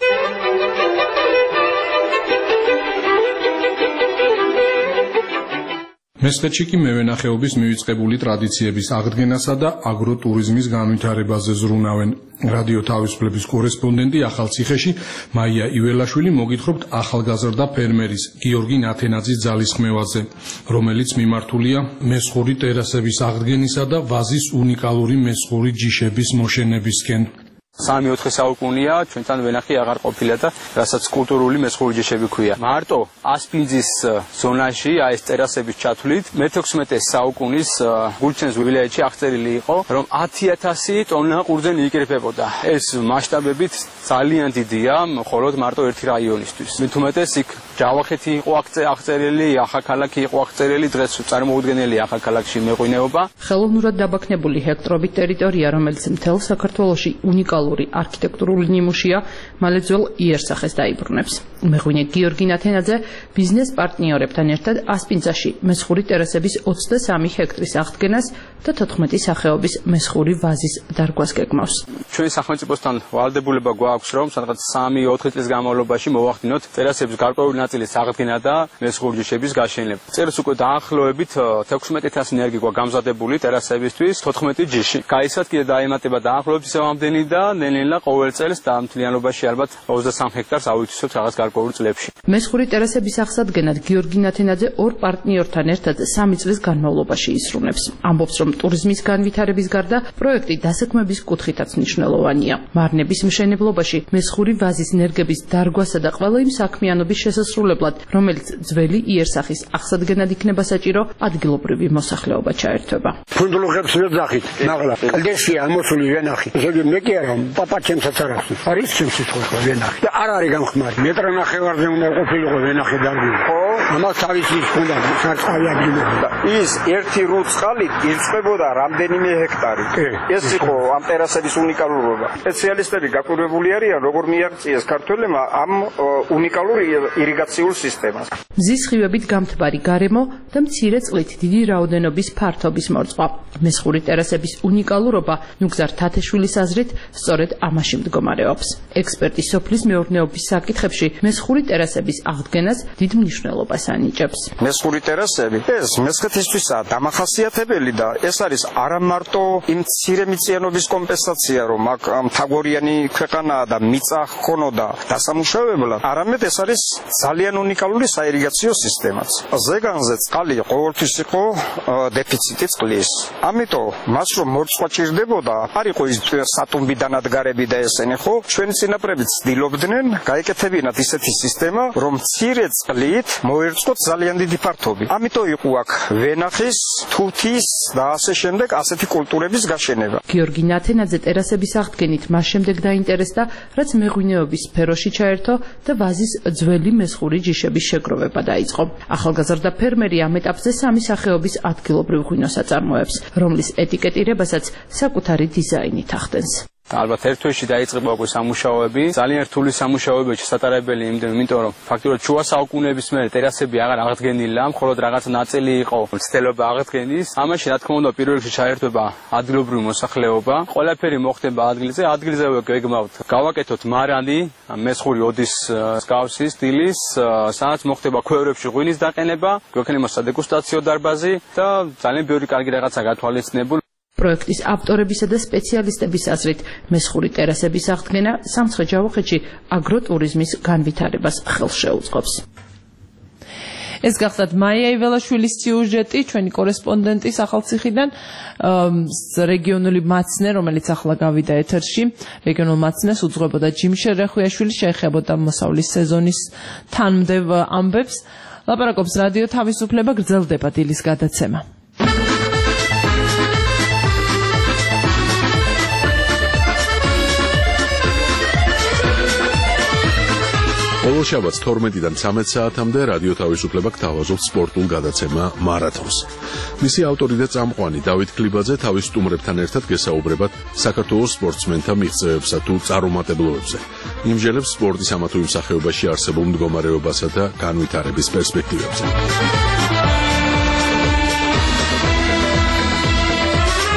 მესხეთში კი მევენახეობის მივიწყებული ტრადიციების აღდგენასა და აგროტურიზმის განვითარებაზე ზრუნავენ. რადიო თავისუფლების კორესპონდენტი ახალციხეში მაია იველაშვილი მოგითხრობთ ახალგაზრდა ფერმერის გიორგი ნათენაძის ძალისხმევაზე, რომელიც მიმართულია მესხური ტერასების აღდგენისა და ვაზის უნიკალური მესხური ჯიშების მოშენებისკენ. სამი-ოთხი საუკუნეა ჩვენთან ვენახი აღარ ყოფილა და რასაც კულტურული მესხური ჯიშები ქვია. მარტო ასპინძის ზონაში აი ეს ტერასების ჩათვლით მეთექვსმეტე საუკუნის გულჩენს ვილაიეთში აღწერილი იყო, რომ ათი ათასი ტონა ყურძენი იკრიფებოდა. ეს მასშტაბებით ძალიან დიდია, მხოლოდ მარტო ერთი რაიონისთვის. მით უმეტეს იქ ჯავახეთი იყო აღწერილი, ახალქალაქი იყო აღწერილი, დღეს წარმოუდგენელი ახალქალაქში მეღვინეობა. ხელოვნურად დაბაქნებული ჰექტარობით ტერიტორია, რომელიც მთელ საქართველოში უნიკალური არქიტექტურული ნიმუშია, მალე ძველ იერსახეს დაიბრუნებს. მეღვინე გიორგი ნათენაძე ბიზნეს პარტნიორებთან ერთად ასპინძაში მესხური ტერასების ოცდასამი ჰექტრის აღდგენას და თოთხმეტი სახეობის მესხური ვაზის დარგვას გეგმავს. ჩვენი სახელმწიფოსთან ვალდებულება გვაქვს, რომ სადღაც სამი-ოთხი წლის განმავლობაში მოვახდინოთ ტერასების გარკვეული ნაწილის აღდგენა და მესხური ჯიშების გაშენება. წელს უკვე დაახლოებით თექვსმეტი ათასი ნერგი გვაქვს გამზადებული ტერასებისთვის, თოთხმეტი ჯიში. გაიცათ კიდე დაემატება დაახლოებით ისევ ამდენი და ნელ-ნელა ყოველ წელს და მთლიანობაში ალბათ ოცდასამ ჰექტარს ავიცვისოთ რაღაც გარკვეულ წლებში. მესხური ტერასების აღსადგენად გიორგი ნათენაძე ორ პარტნიორთან ერთად სამი წლის განმავლობაში ისრუნებს. ამბობს, რომ ტურიზმის განვითარების გარდა პროექტი დასაქმების კუთხითაც მნიშვნელოვანია. მარნების მშენებლობაში მესხური ვაზის ნერგების დარგვასა და ყველა იმ საქმიანობის შესასრულებლად, რომელიც ძველი იერსახის აღსადგენად იქნება საჭირო, ადგილობრივი მოსახლეობა ჩაერთვება. ფუნდულუხებს ვერ ძახით, მაგრამ კლდეშია ამოსული ვენახი. ზოგი მე კი არა, პაპა ჩემსაც არ აქვს. არის ჩემს სიტყვა ვენახი. და არ არის გამხმარი. მეტრ ნახევარზე უნდა ყოფილიყო ვენახი დარგვი. ხო, ამას თავისი ჰქონდა სარწყავი ადგილები. ის ერთი რუცხალით ირწყვებოდა რამდენიმე ჰექტარი. ეს იყო ამ ტერასების უნიკალურობა. სპეციალისტები გაკვირვებული არიან, როგორ მიაღწიეს ქართველებმა ამ უნიკალურ ირიგაციულ სისტემას. მზის სხივებით გამთბარი გარემო და მცირე წყლით დიდი რაოდენობის ფართობის მორწყვა. მესხური ტერასების უნიკალურობა ნუგზარ თათეშვილის აზრით სწორედ ამაში მდგომარეობს. ექსპერტი სოფლის მეურნეობის საკითხებში მესხური ტერასების აღდგენას დიდ მნიშვნელობას ანიჭებს. მესხური ტერასები ეს მესხეთისთვისაა დამახასიათებელი და ეს არის არა მარტო იმ მცირე მიწიანობის კომპენსაცია, რომ აქ მთაგორიანი ქვეყანაა და მიწა ჰქონოდა დასამუშავებლად, არამედ ეს არის ძალიან უნიკალური საირიგაციო სისტემაც. ზეგანზე წყალი ყოველთვის იყო დეფიციტი წყლის. ამიტომ მას რომ მორწყვა ჭირდებოდა, არ იყო ის სატუმბი დანადგარები და ესენი, ხო? ჩვენი წინაპრები ცდილობდნენ გაეკეთებინათ ისეთი სისტემა, რომ მცირე წყლით მოერწყოთ ძალიან დიდი ფართობი. ამიტომ იყო აქ ვენახის, თუთის და ასე შემდეგ ასეთი კულტურების გაშენება. გიორგი ნათენაძე ტერასების აღდგენით მას შემდეგ დაინტერესდა, რაც მეღვინეობის სფეროში ჩაერთო და ვაზის ძველი მესხური ჯიშების შეგროვება დაიწყო. ახალგაზრდა ფერმერი ამ ეტაპზე სამი სახეობის ადგილობრივ ღვინოს აწარმოებს, რომლის ეტიკეტირებასაც საკუთარი დიზაინით ახდენს. ალბათ ერთ თვეში დაიწყება უკვე სამუშაოები, ძალიან რთული სამუშაოებია შესატარებელი, იმიტომ რომ ფაქტობრივად შუა საუკუნეების მერე ტერასები აღარ აღდგენილა, მხოლოდ რაღაც ნაწილი იყო მცდელობა აღდგენის. ამაში რა თქმა უნდა პირველ რიგში ჩაერთვება ადგილობრივი მოსახლეობა. ყველაფერი მოხდება ადგილზე, ადგილზევე გეგმავთ. გავაკეთოთ მარანი, მესხური ოდის მსგავსი სტილის, სადაც მოხდება ქვევრებში ღვინის დაყენება, გვექნება სადეგუსტაციო დარბაზი და ძალიან ბევრი კარგი რაღაცა გათვალისწინებული. პროექტის ავტორებისა და სპეციალისტების აზრით მესხური ტერასების აღდგენა სამცხე-ჯავახეთში აგროტურიზმის განვითარებას ხელს შეუწყობს. ეს გახლავთ მაია იველაშვილის სიუჟეტი, ჩვენი კორესპონდენტის ახალციხიდან, რეგიონული მაცნე, რომელიც ახლა გავიდა ეთერში, რეგიონულ მაცნეს უძღვებოდა ჯიმშე რეხვიაშვილი, შეეხებოდა მოსავლის სეზონის თანმდევ ამბებს. ლაპარაკობს რადიო თავისუფლება, გრძელდება დილის გადაცემა. ყოველ შაბათს თორმეტიდან ცამეტ საათამდე რადიო თავისუფლება გთავაზობს სპორტულ გადაცემა მარათონს. მისი ავტორი და წამყვანი დავით ქლიბაძე თავის სტუმრებთან ერთად გესაუბრებათ საქართველოს სპორტსმენთა მიღწევებსა თუ წარუმატებლობებზე. იმჟელებს სპორტის ამა თუ იმ სახეობაში არსებულ მდგომარეობასა და განვითარების პერსპექტივებზე.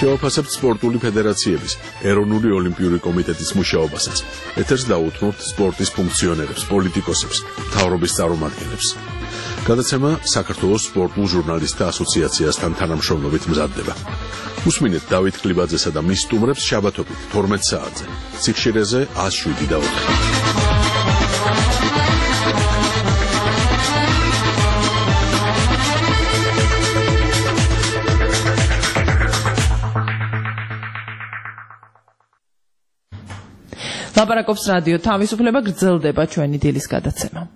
შევაფასებთ სპორტული ფედერაციების, ეროვნული ოლიმპიური კომიტეტის მუშაობასაც. ეთერს დაუთმობთ სპორტის ფუნქციონერებს, პოლიტიკოსებს, მთავრობის წარმომადგენლებს. გადაცემა საქართველოს სპორტულ ჟურნალისტთა ასოციაციასთან თანამშრომლობით მზადდება. უსმინეთ დავით კლიბაძესა და მის სტუმრებს შაბათობით თორმეტ საათზე. ციხშირეზე ას შვიდი და ოთხი. ლაპარაკობს რადიო თავისუფლება, გრძელდება ჩვენი დილის გადაცემა.